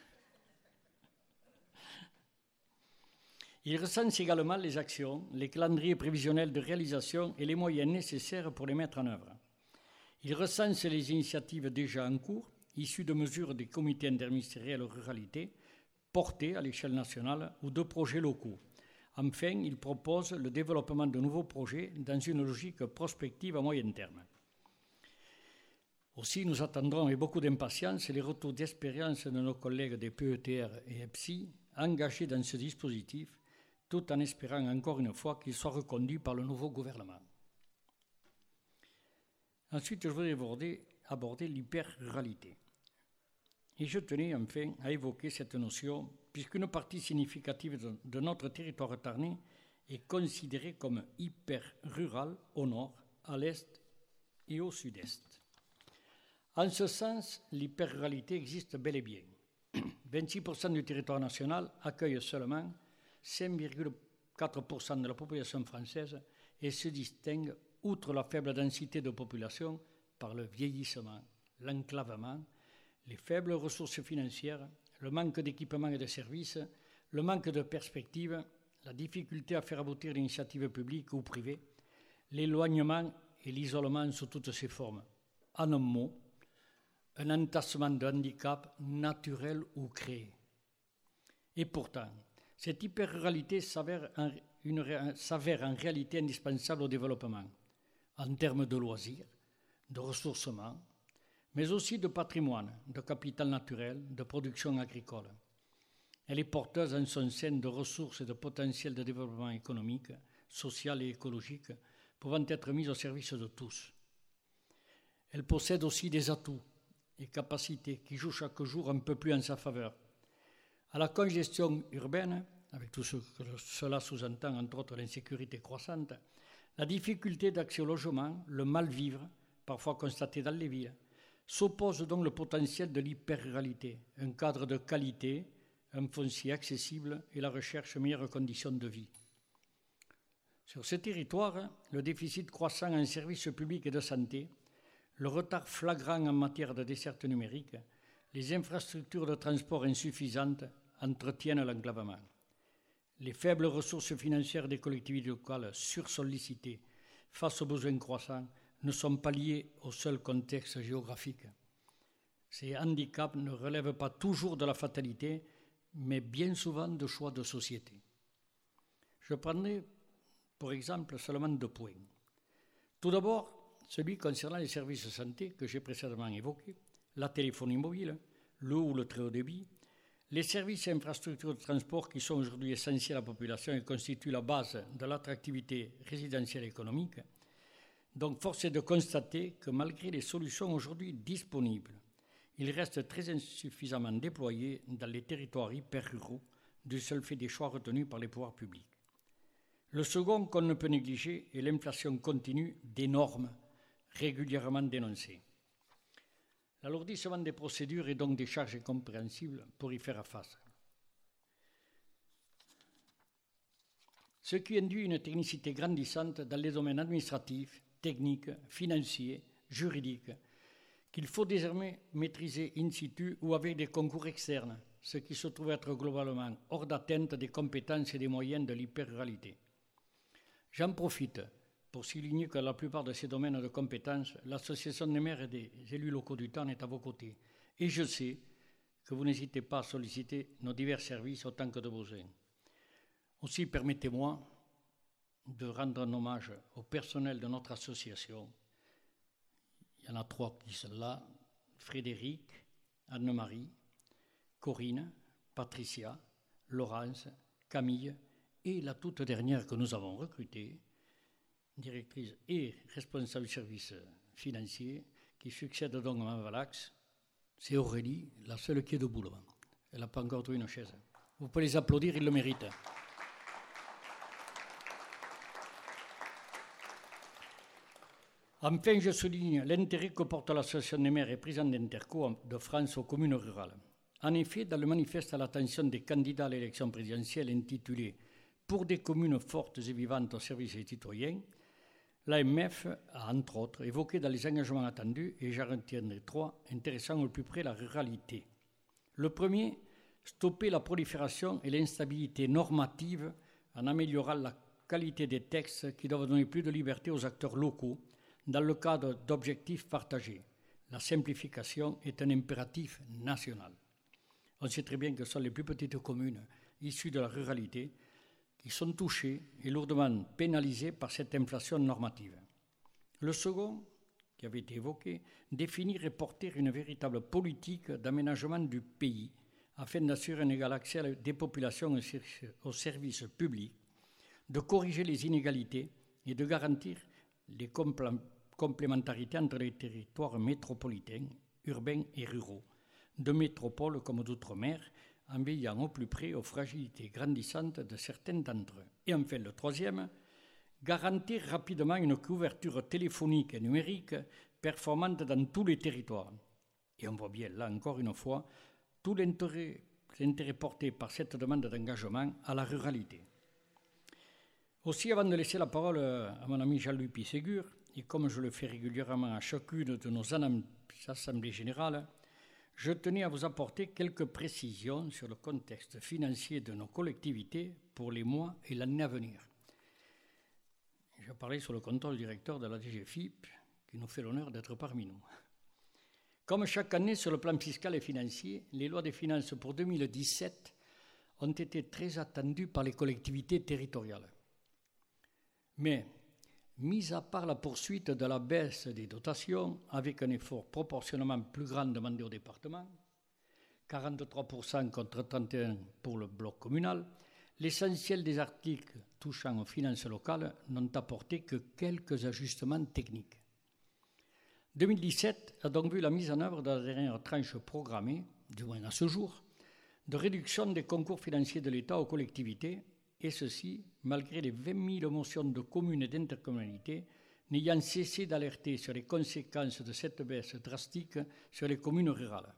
Il recense également les actions, les calendriers prévisionnels de réalisation et les moyens nécessaires pour les mettre en œuvre. Il recense les initiatives déjà en cours, issues de mesures des comités interministériels aux ruralités, portées à l'échelle nationale ou de projets locaux. Enfin, il propose le développement de nouveaux projets dans une logique prospective à moyen terme. Aussi, nous attendrons avec beaucoup d'impatience les retours d'expérience de nos collègues des PETR et EPSI engagés dans ce dispositif, tout en espérant encore une fois qu'il soit reconduit par le nouveau gouvernement. Ensuite, je voudrais aborder l'hyper-ruralité. Et je tenais enfin à évoquer cette notion, puisqu'une partie significative de notre territoire tarnais est considérée comme hyper-rurale au nord, à l'est et au sud-est. En ce sens, l'hyper-ruralité existe bel et bien. 26% du territoire national accueille seulement 5,4% de la population française et se distingue, outre la faible densité de population, par le vieillissement, l'enclavement, les faibles ressources financières, le manque d'équipements et de services, le manque de perspectives, la difficulté à faire aboutir l'initiative publique ou privée, l'éloignement et l'isolement sous toutes ses formes. En un mot, un entassement de handicap naturel ou créé. Et pourtant, cette hyper-ruralité s'avère en réalité indispensable au développement, en termes de loisirs, de ressourcement, mais aussi de patrimoine, de capital naturel, de production agricole. Elle est porteuse en son sein de ressources et de potentiel de développement économique, social et écologique pouvant être mis au service de tous. Elle possède aussi des atouts et capacités qui jouent chaque jour un peu plus en sa faveur. À la congestion urbaine, avec tout ce que cela sous-entend, entre autres l'insécurité croissante, la difficulté d'accès au logement, le mal-vivre, parfois constaté dans les villes, s'oppose donc le potentiel de l'hyper-ruralité, un cadre de qualité, un foncier accessible et la recherche de meilleures conditions de vie. Sur ce territoire, le déficit croissant en services publics et de santé, le retard flagrant en matière de desserte numérique, les infrastructures de transport insuffisantes entretiennent l'enclavement. Les faibles ressources financières des collectivités locales sursollicitées face aux besoins croissants ne sont pas liés au seul contexte géographique. Ces handicaps ne relèvent pas toujours de la fatalité, mais bien souvent de choix de société. Je prendrai pour exemple seulement 2 points. Tout d'abord, celui concernant les services de santé que j'ai précédemment évoqués, la téléphonie mobile, le ou le très haut débit, les services et infrastructures de transport qui sont aujourd'hui essentiels à la population et constituent la base de l'attractivité résidentielle et économique. Donc, force est de constater que malgré les solutions aujourd'hui disponibles, il reste très insuffisamment déployé dans les territoires hyper-ruraux du seul fait des choix retenus par les pouvoirs publics. Le second qu'on ne peut négliger est l'inflation continue des normes régulièrement dénoncées. L'alourdissement des procédures et donc des charges incompréhensibles pour y faire face. Ce qui induit une technicité grandissante dans les domaines administratifs, techniques, financiers, juridiques, qu'il faut désormais maîtriser in situ ou avec des concours externes, ce qui se trouve être globalement hors d'atteinte des compétences et des moyens de l'hyper-ruralité. J'en profite pour souligner que dans la plupart de ces domaines de compétences, l'association des maires et des élus locaux du Tarn est à vos côtés. Et je sais que vous n'hésitez pas à solliciter nos divers services autant que de besoin. Aussi, permettez-moi de rendre un hommage au personnel de notre association. Il y en a 3 qui sont là, Frédéric, Anne-Marie, Corinne, Patricia, Laurence, Camille et la toute dernière que nous avons recrutée, directrice et responsable du service financier, qui succède donc à Mme Valax, c'est Aurélie, la seule qui est debout là. Elle n'a pas encore trouvé une chaise. Vous pouvez les applaudir, ils le méritent. Enfin, je souligne l'intérêt que porte l'Association des maires et présidents d'Interco de France aux communes rurales. En effet, dans le manifeste à l'attention des candidats à l'élection présidentielle intitulé « Pour des communes fortes et vivantes au service des citoyens », l'AMF a, entre autres, évoqué dans les engagements attendus, et j'en retiendrai 3, intéressant au plus près la ruralité. Le premier, stopper la prolifération et l'instabilité normative en améliorant la qualité des textes qui doivent donner plus de liberté aux acteurs locaux dans le cadre d'objectifs partagés. La simplification est un impératif national. On sait très bien que ce sont les plus petites communes issues de la ruralité qui sont touchées et lourdement pénalisées par cette inflation normative. Le second, qui avait été évoqué, définir et porter une véritable politique d'aménagement du pays afin d'assurer un égal accès des populations aux services publics, de corriger les inégalités et de garantir les complémentarité entre les territoires métropolitains, urbains et ruraux, de métropoles comme d'outre-mer, en veillant au plus près aux fragilités grandissantes de certains d'entre eux. Et enfin, le troisième, garantir rapidement une couverture téléphonique et numérique performante dans tous les territoires. Et on voit bien, là encore une fois, tout l'intérêt porté par cette demande d'engagement à la ruralité. Aussi, avant de laisser la parole à mon ami Jean-Louis Pisségur, et comme je le fais régulièrement à chacune de nos assemblées générales, je tenais à vous apporter quelques précisions sur le contexte financier de nos collectivités pour les mois et l'année à venir. Je parlais sur le contrôle directeur de la DGFiP, qui nous fait l'honneur d'être parmi nous. Comme chaque année sur le plan fiscal et financier, les lois des finances pour 2017 ont été très attendues par les collectivités territoriales. Mais, mis à part la poursuite de la baisse des dotations, avec un effort proportionnellement plus grand demandé au département, 43% contre 31% pour le bloc communal, l'essentiel des articles touchant aux finances locales n'ont apporté que quelques ajustements techniques. 2017 a donc vu la mise en œuvre de la dernière tranche programmée, du moins à ce jour, de réduction des concours financiers de l'État aux collectivités, et ceci malgré les 20 000 motions de communes et d'intercommunalités n'ayant cessé d'alerter sur les conséquences de cette baisse drastique sur les communes rurales.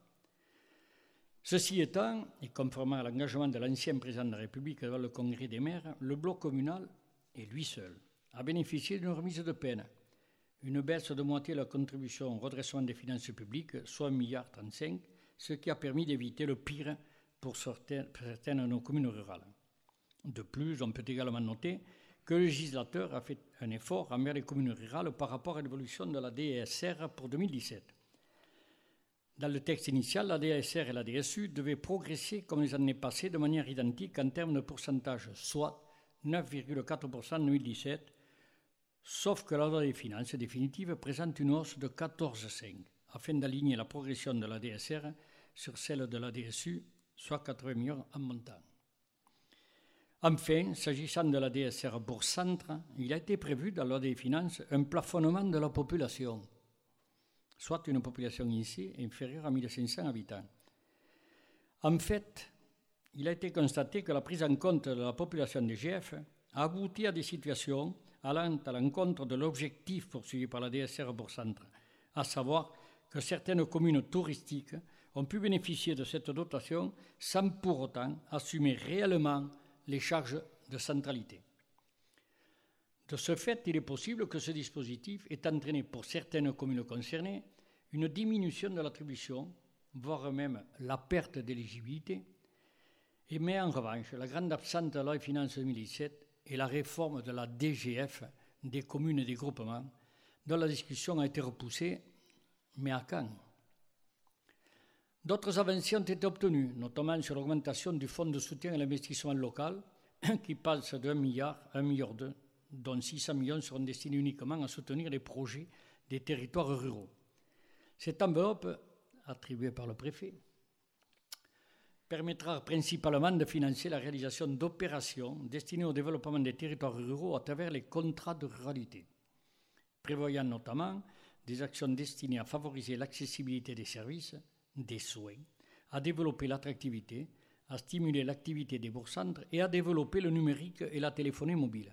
Ceci étant, et conformément à l'engagement de l'ancien président de la République devant le Congrès des maires, le bloc communal, et lui seul, a bénéficié d'une remise de peine, une baisse de moitié de la contribution au redressement des finances publiques, soit 1,35 milliard, ce qui a permis d'éviter le pire pour certaines de nos communes rurales. De plus, on peut également noter que le législateur a fait un effort envers les communes rurales par rapport à l'évolution de la DSR pour 2017. Dans le texte initial, la DSR et la DSU devaient progresser comme les années passées de manière identique en termes de pourcentage, soit 9,4% en 2017, sauf que la loi des finances définitive présente une hausse de 14,5%, afin d'aligner la progression de la DSR sur celle de la DSU, soit 80 millions en montant. Enfin, s'agissant de la DSR Bourg-Centre, il a été prévu dans la loi des finances un plafonnement de la population, soit une population ici inférieure à 1500 habitants. En fait, il a été constaté que la prise en compte de la population DGF a abouti à des situations allant à l'encontre de l'objectif poursuivi par la DSR Bourg-Centre, à savoir que certaines communes touristiques ont pu bénéficier de cette dotation sans pour autant assumer réellement les charges de centralité. De ce fait, il est possible que ce dispositif ait entraîné pour certaines communes concernées une diminution de l'attribution, voire même la perte d'éligibilité, mais en revanche, la grande absente de la loi des finances 2017 est la réforme de la DGF des communes et des groupements, dont la discussion a été repoussée, mais à quand ? D'autres avancées ont été obtenues, notamment sur l'augmentation du fonds de soutien à l'investissement local, qui passe de 1 milliard à 1,2 milliard, dont 600 millions seront destinés uniquement à soutenir les projets des territoires ruraux. Cette enveloppe, attribuée par le préfet, permettra principalement de financer la réalisation d'opérations destinées au développement des territoires ruraux à travers les contrats de ruralité, prévoyant notamment des actions destinées à favoriser l'accessibilité des services, des soins, à développer l'attractivité, à stimuler l'activité des bourgs-centres et à développer le numérique et la téléphonie mobile.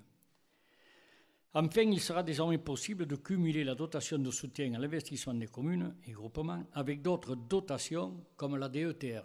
Enfin, il sera désormais possible de cumuler la dotation de soutien à l'investissement des communes et groupements avec d'autres dotations comme la DETR.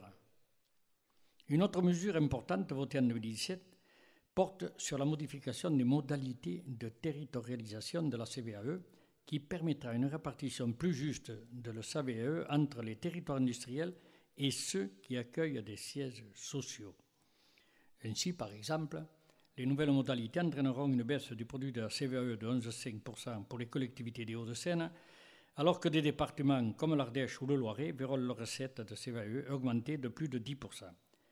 Une autre mesure importante votée en 2017 porte sur la modification des modalités de territorialisation de la CVAE qui permettra une répartition plus juste de la CVAE entre les territoires industriels et ceux qui accueillent des sièges sociaux. Ainsi, par exemple, les nouvelles modalités entraîneront une baisse du produit de la CVAE de 11,5% pour les collectivités des Hauts-de-Seine, alors que des départements comme l'Ardèche ou le Loiret verront leurs recettes de CVAE augmenter de plus de 10%.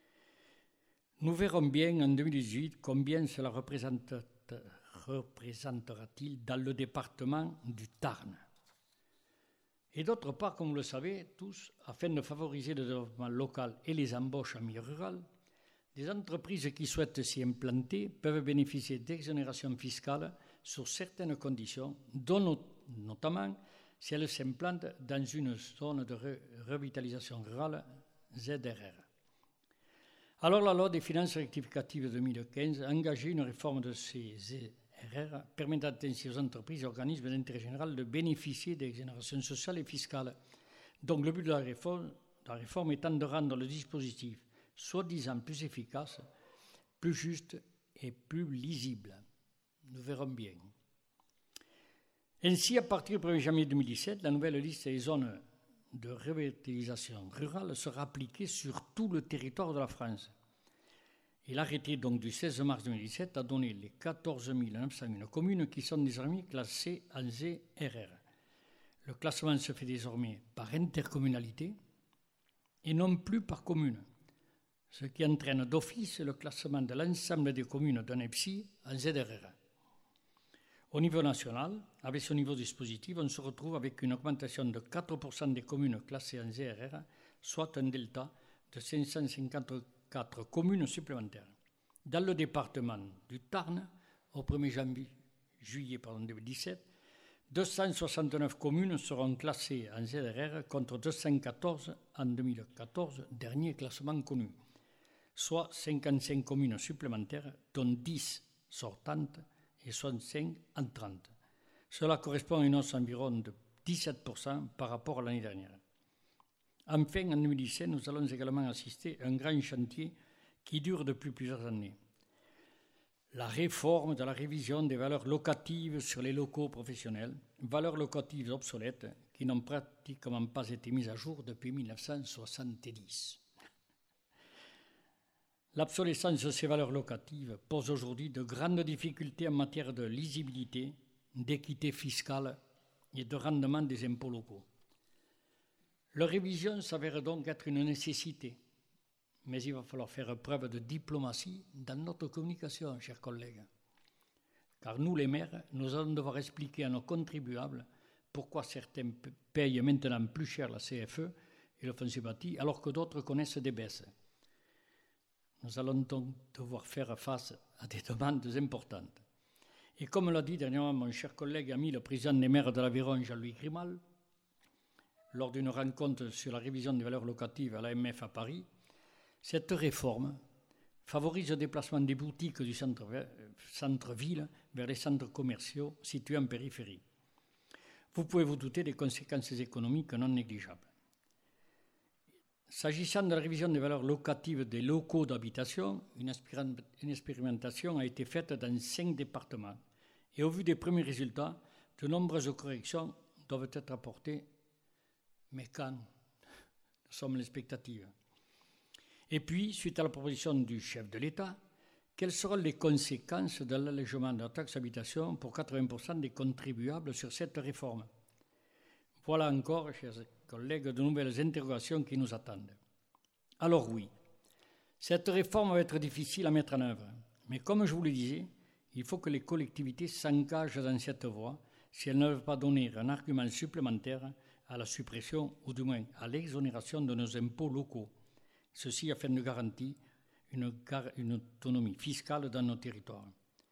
Nous verrons bien en 2018 combien cela représentera-t-il dans le département du Tarn. Et d'autre part, comme vous le savez tous, afin de favoriser le développement local et les embauches en milieu rural, des entreprises qui souhaitent s'y implanter peuvent bénéficier d'exonérations fiscales sous certaines conditions, dont notamment si elle s'implante dans une zone de revitalisation rurale ZRR. Alors la loi des finances rectificatives de 2015 a engagé une réforme de ces ZRR permettant ainsi aux entreprises et organismes d'intérêt général de bénéficier des exonérations sociales et fiscales. Donc le but de la réforme étant de rendre le dispositif soi-disant plus efficace, plus juste et plus lisible. Nous verrons bien. Ainsi, à partir du 1er janvier 2017, la nouvelle liste des zones de revitalisation rurale sera appliquée sur tout le territoire de la France. Et l'arrêté donc du 16 mars 2017 a donné les 14 901 communes qui sont désormais classées en ZRR. Le classement se fait désormais par intercommunalité et non plus par commune, ce qui entraîne d'office le classement de l'ensemble des communes d'un EPSI en ZRR. Au niveau national, avec ce nouveau dispositif, on se retrouve avec une augmentation de 4% des communes classées en ZRR, soit un delta de 554 communes supplémentaires. Dans le département du Tarn, au 1er juillet 2017, 269 communes seront classées en ZRR contre 214 en 2014, dernier classement connu, soit 55 communes supplémentaires, dont 10 sortantes et 65 entrantes. Cela correspond à une hausse environ de 17% par rapport à l'année dernière. Enfin, en 2017, nous allons également assister à un grand chantier qui dure depuis plusieurs années. La réforme de la révision des valeurs locatives sur les locaux professionnels, valeurs locatives obsolètes qui n'ont pratiquement pas été mises à jour depuis 1970. L'obsolescence de ces valeurs locatives pose aujourd'hui de grandes difficultés en matière de lisibilité, d'équité fiscale et de rendement des impôts locaux. Leur révision s'avère donc être une nécessité, mais il va falloir faire preuve de diplomatie dans notre communication, chers collègues. Car nous, les maires, nous allons devoir expliquer à nos contribuables pourquoi certains payent maintenant plus cher la CFE et le foncier bâti, alors que d'autres connaissent des baisses. Nous allons donc devoir faire face à des demandes importantes. Et comme l'a dit dernièrement mon cher collègue ami, le président des maires de l'Aveyron, Jean-Louis Grimal, lors d'une rencontre sur la révision des valeurs locatives à l'AMF à Paris, cette réforme favorise le déplacement des boutiques du centre-ville vers les centres commerciaux situés en périphérie. Vous pouvez vous douter des conséquences économiques non négligeables. S'agissant de la révision des valeurs locatives des locaux d'habitation, une expérimentation a été faite dans 5 départements. Et au vu des premiers résultats, de nombreuses corrections doivent être apportées. Mais quand? Nous sommes l'expectative. Et puis, suite à la proposition du chef de l'État, quelles seront les conséquences de l'allègement de la taxe d'habitation pour 80% des contribuables sur cette réforme? Voilà encore, chers collègues, de nouvelles interrogations qui nous attendent. Alors oui, cette réforme va être difficile à mettre en œuvre, mais comme je vous le disais, il faut que les collectivités s'engagent dans cette voie si elles ne veulent pas donner un argument supplémentaire à la suppression ou du moins à l'exonération de nos impôts locaux, ceci afin de garantir une autonomie fiscale dans nos territoires.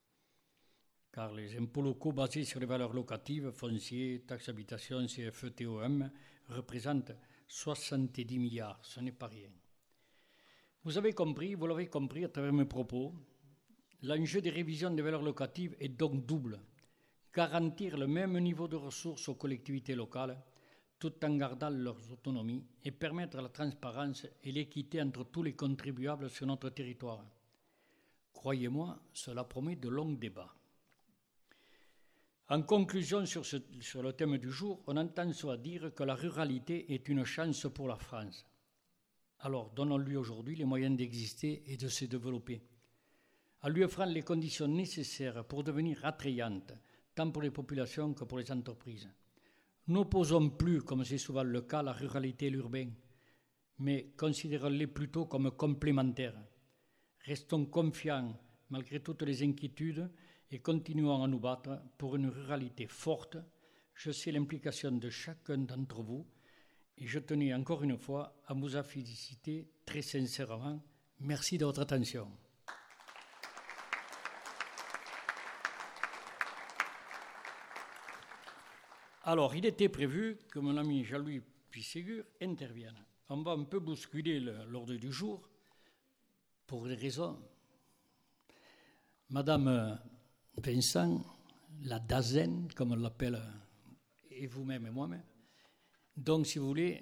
Car les impôts locaux basés sur les valeurs locatives, fonciers, taxes d'habitation, CFE, TOM, représentent 70 milliards, ce n'est pas rien. Vous l'avez compris à travers mes propos, l'enjeu des révisions des valeurs locatives est donc double. Garantir le même niveau de ressources aux collectivités locales, tout en gardant leur autonomie, et permettre la transparence et l'équité entre tous les contribuables sur notre territoire. Croyez-moi, cela promet de longs débats. En conclusion sur le thème du jour, on entend soit dire que la ruralité est une chance pour la France. Alors, donnons-lui aujourd'hui les moyens d'exister et de se développer, en lui offrant les conditions nécessaires pour devenir attrayante, tant pour les populations que pour les entreprises. N'opposons plus, comme c'est souvent le cas, la ruralité et l'urbain, mais considérons-les plutôt comme complémentaires. Restons confiants, malgré toutes les inquiétudes, et continuons à nous battre pour une ruralité forte. Je sais l'implication de chacun d'entre vous et je tenais encore une fois à vous féliciter très sincèrement. Merci de votre attention. Alors, il était prévu que mon ami Jean-Louis Pisségur intervienne. On va un peu bousculer l'ordre du jour pour des raisons. Madame Vincent, la Dazen, comme on l'appelle, et vous-même et moi-même. Donc, si vous voulez,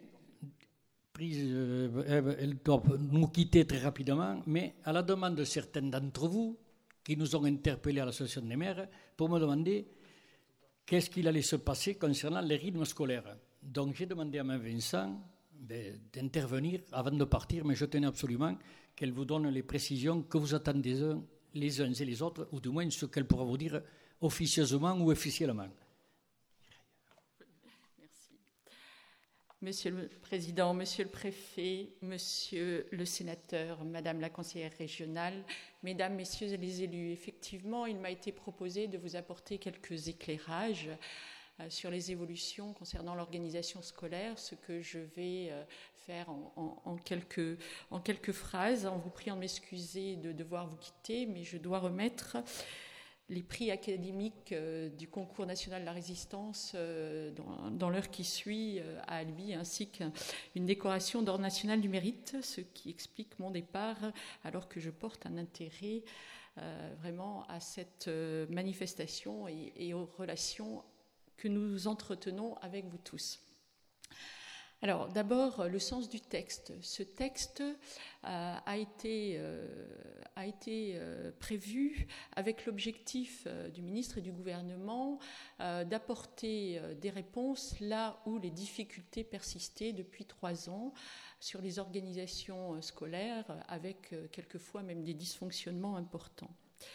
elle doit nous quitter très rapidement, mais à la demande de certains d'entre vous qui nous ont interpellés à l'Association des maires pour me demander qu'est-ce qu'il allait se passer concernant les rythmes scolaires. Donc, j'ai demandé à Mme Vincent d'intervenir avant de partir, mais je tenais absolument qu'elle vous donne les précisions que vous attendez les uns et les autres, ou du moins ce qu'elle pourra vous dire officieusement ou officiellement.
Merci. Monsieur le Président, Monsieur le Préfet, Monsieur le Sénateur, Madame la Conseillère régionale, Mesdames, Messieurs les élus, effectivement, il m'a été proposé de vous apporter quelques éclairages sur les évolutions concernant l'organisation scolaire, ce que je vais faire en quelques phrases, en vous priant de m'excuser de devoir vous quitter, mais je dois remettre les prix académiques du concours national de la résistance dans l'heure qui suit à Albi, ainsi qu'une décoration d'ordre national du mérite, ce qui explique mon départ alors que je porte un intérêt vraiment à cette manifestation et aux relations que nous entretenons avec vous tous. Alors, d'abord, le sens du texte. Ce texte a été prévu avec l'objectif du ministre et du gouvernement d'apporter des réponses là où les difficultés persistaient depuis 3 ans sur les organisations scolaires, avec quelquefois même des dysfonctionnements importants.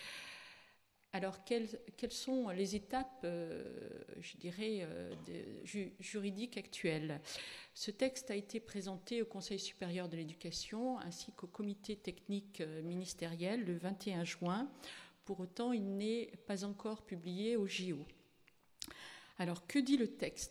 Alors, quelles sont les étapes, je dirais, juridiques actuelles ? Ce texte a été présenté au Conseil supérieur de l'éducation ainsi qu'au comité technique ministériel le 21 juin. Pour autant, il n'est pas encore publié au JO. Alors, que dit le texte ?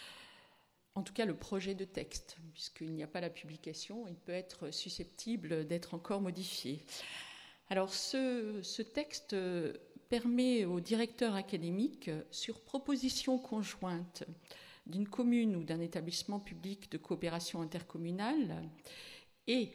En tout cas, le projet de texte, puisqu'il n'y a pas la publication, il peut être susceptible d'être encore modifié. Alors, ce texte permet au directeur académique, sur proposition conjointe d'une commune ou d'un établissement public de coopération intercommunale et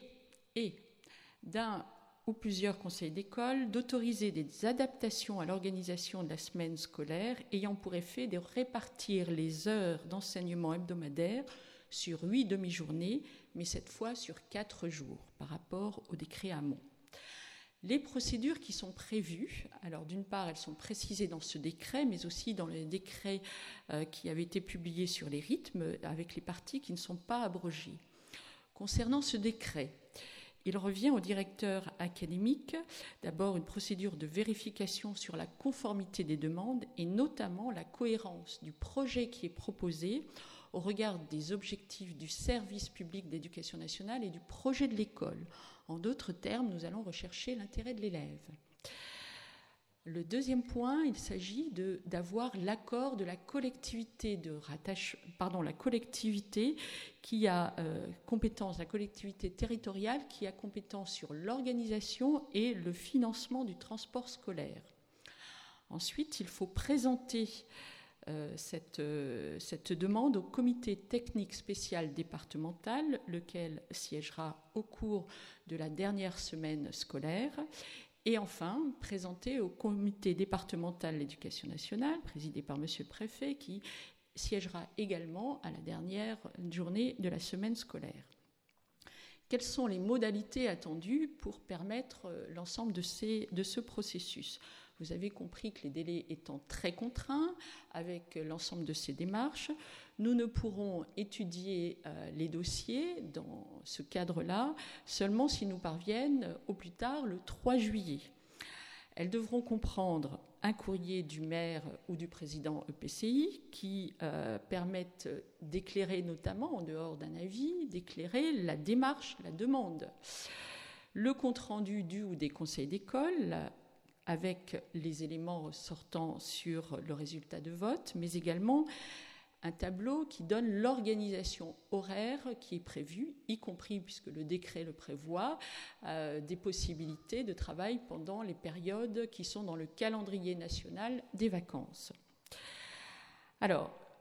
d'un ou plusieurs conseils d'école, d'autoriser des adaptations à l'organisation de la semaine scolaire ayant pour effet de répartir les heures d'enseignement hebdomadaire sur 8 demi-journées, mais cette fois sur 4 jours par rapport au décret Hamon. Les procédures qui sont prévues, alors d'une part, elles sont précisées dans ce décret, mais aussi dans les décrets qui avaient été publiés sur les rythmes, avec les parties qui ne sont pas abrogées. Concernant ce décret, il revient au directeur académique, d'abord une procédure de vérification sur la conformité des demandes et notamment la cohérence du projet qui est proposé au regard des objectifs du service public d'éducation nationale et du projet de l'école. En d'autres termes, nous allons rechercher l'intérêt de l'élève. Le deuxième point, il s'agit d'avoir l'accord de la collectivité la collectivité qui a compétence, la collectivité territoriale qui a compétence sur l'organisation et le financement du transport scolaire. Ensuite, il faut présenter cette demande au comité technique spécial départemental, lequel siégera au cours de la dernière semaine scolaire, et enfin présenter au comité départemental de l'éducation nationale, présidé par Monsieur le Préfet, qui siégera également à la dernière journée de la semaine scolaire. Quelles sont les modalités attendues pour permettre l'ensemble de ce processus ? Vous avez compris que les délais étant très contraints avec l'ensemble de ces démarches, nous ne pourrons étudier les dossiers dans ce cadre-là seulement s'ils nous parviennent au plus tard le 3 juillet. Elles devront comprendre un courrier du maire ou du président EPCI qui permettent d'éclairer notamment, en dehors d'un avis, d'éclairer la démarche, la demande. Le compte-rendu du ou des conseils d'école, avec les éléments ressortant sur le résultat de vote, mais également un tableau qui donne l'organisation horaire qui est prévue, y compris, puisque le décret le prévoit, des possibilités de travail pendant les périodes qui sont dans le calendrier national des vacances. Alors,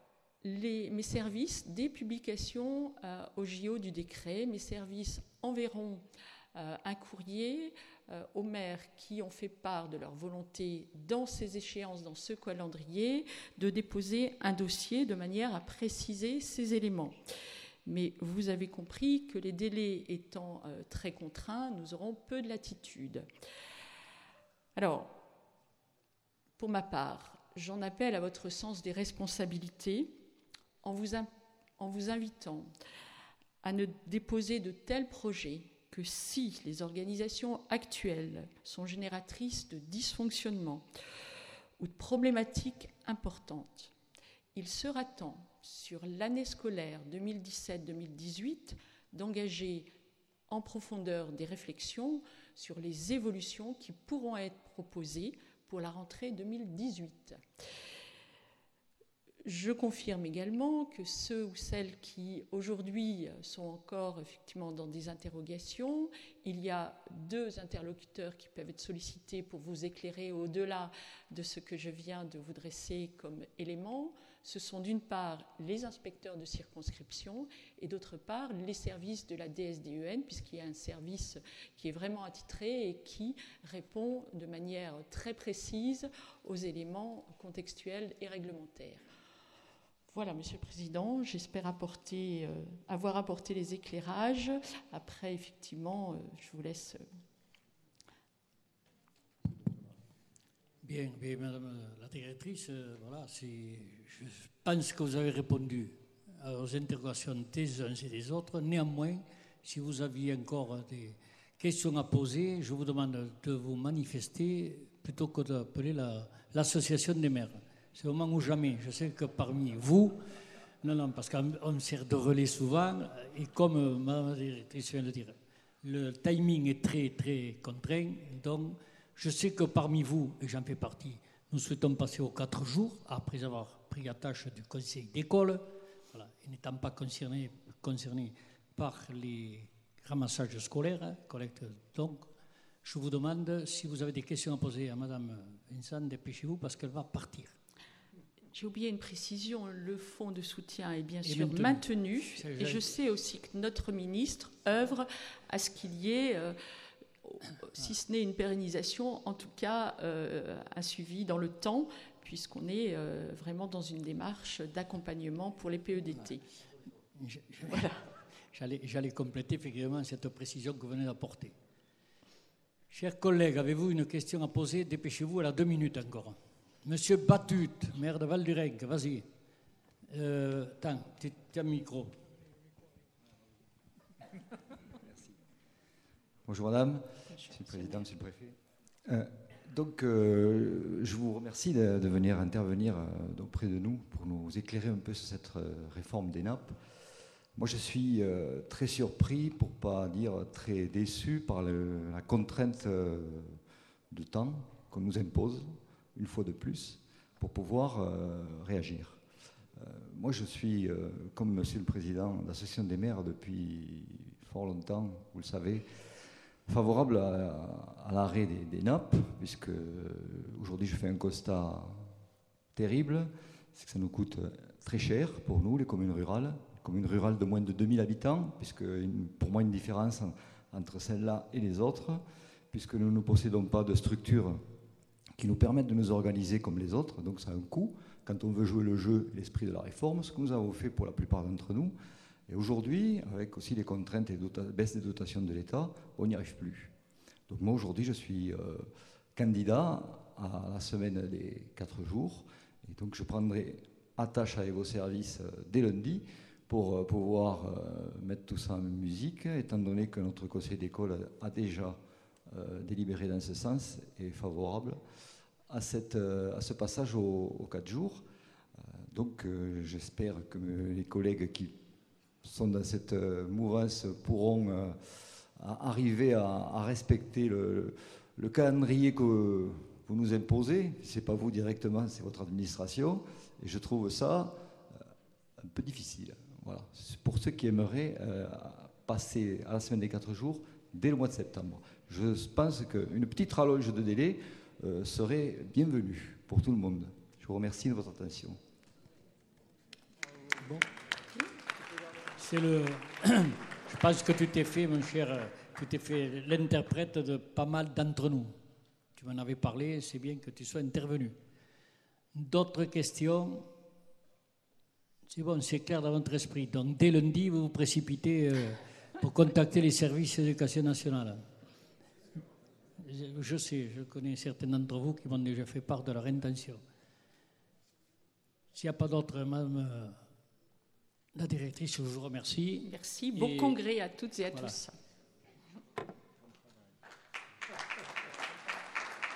mes services, des publications au JO du décret, mes services enverront un courrier aux maires qui ont fait part de leur volonté dans ces échéances, dans ce calendrier, de déposer un dossier de manière à préciser ces éléments. Mais vous avez compris que les délais étant très contraints, nous aurons peu de latitude. Alors, pour ma part, j'en appelle à votre sens des responsabilités en vous invitant à ne déposer de tels projets que si les organisations actuelles sont génératrices de dysfonctionnements ou de problématiques importantes, il sera temps, sur l'année scolaire 2017-2018, d'engager en profondeur des réflexions sur les évolutions qui pourront être proposées pour la rentrée 2018. Je confirme également que ceux ou celles qui aujourd'hui sont encore effectivement dans des interrogations, il y a 2 interlocuteurs qui peuvent être sollicités pour vous éclairer au-delà de ce que je viens de vous dresser comme éléments. Ce sont d'une part les inspecteurs de circonscription et d'autre part les services de la DSDEN, puisqu'il y a un service qui est vraiment attitré et qui répond de manière très précise aux éléments contextuels et réglementaires. Voilà, Monsieur le Président, j'espère avoir apporté les éclairages. Après, effectivement, je vous laisse.
Bien, Madame la directrice, voilà, je pense que vous avez répondu aux interrogations des uns et des autres. Néanmoins, si vous aviez encore des questions à poser, je vous demande de vous manifester plutôt que d'appeler l'association des maires. C'est au moment où jamais. Je sais que parmi vous, non, parce qu'on me sert de relais souvent, et comme Madame la directrice vient de dire, le timing est très, très contraint, donc je sais que parmi vous, et j'en fais partie, nous souhaitons passer aux 4 jours, après avoir pris la tâche du conseil d'école, voilà, et n'étant pas concernés par les ramassages scolaires, collecte. Donc, je vous demande si vous avez des questions à poser à Madame Vincent, dépêchez-vous parce qu'elle va partir.
J'ai oublié une précision, le fonds de soutien est bien sûr maintenu. Et je sais aussi que notre ministre œuvre à ce qu'il y ait, si ce n'est une pérennisation, en tout cas un suivi dans le temps, puisqu'on est vraiment dans une démarche d'accompagnement pour les PEDT.
Voilà. J'allais compléter effectivement cette précision que vous venez d'apporter. Chers collègues, avez-vous une question à poser? Dépêchez-vous, elle a 2 minutes encore. Monsieur Batut, maire de Val-du-Renc, vas-y. Attends, tu as un micro.
Merci. Bonjour madame, monsieur le président, monsieur le préfet. Je vous remercie de venir intervenir auprès de nous pour nous éclairer un peu sur cette réforme des nappes. Moi je suis très surpris, pour ne pas dire très déçu, par la contrainte de temps qu'on nous impose, une fois de plus, pour pouvoir réagir. Moi, je suis, comme Monsieur le Président de l'Association des maires depuis fort longtemps, vous le savez, favorable à l'arrêt des nappes, puisque aujourd'hui, je fais un constat terrible, c'est que ça nous coûte très cher pour nous, les communes rurales de moins de 2000 habitants, puisque pour moi, une différence entre celle-là et les autres, puisque nous ne possédons pas de structure qui nous permettent de nous organiser comme les autres, donc ça a un coût quand on veut jouer le jeu et l'esprit de la réforme, ce que nous avons fait pour la plupart d'entre nous. Et aujourd'hui, avec aussi les contraintes et baisse des dotations de l'État, on n'y arrive plus. Donc moi aujourd'hui, je suis candidat à la semaine des 4 jours, et donc je prendrai attache avec vos services dès lundi pour pouvoir mettre tout ça en musique, étant donné que notre conseil d'école a déjà délibéré dans ce sens et favorable à ce passage aux 4 jours. J'espère que les collègues qui sont dans cette mouvance pourront arriver à respecter le calendrier que vous nous imposez. Ce n'est pas vous directement, c'est votre administration. Et je trouve ça un peu difficile. Voilà. Pour ceux qui aimeraient passer à la semaine des 4 jours dès le mois de septembre. Je pense qu'une petite rallonge de délai serait bienvenue pour tout le monde. Je vous remercie de votre attention.
Bon. Je pense que tu t'es fait, mon cher, tu t'es fait l'interprète de pas mal d'entre nous. Tu m'en avais parlé, c'est bien que tu sois intervenu. D'autres questions? C'est bon, c'est clair dans votre esprit. Donc, dès lundi, vous vous précipitez pour contacter les services d'éducation nationale. Je sais, je connais certains d'entre vous qui m'ont déjà fait part de leur intention. S'il n'y a pas d'autres, Madame la directrice, je vous remercie.
Merci. Bon congrès à toutes et à tous.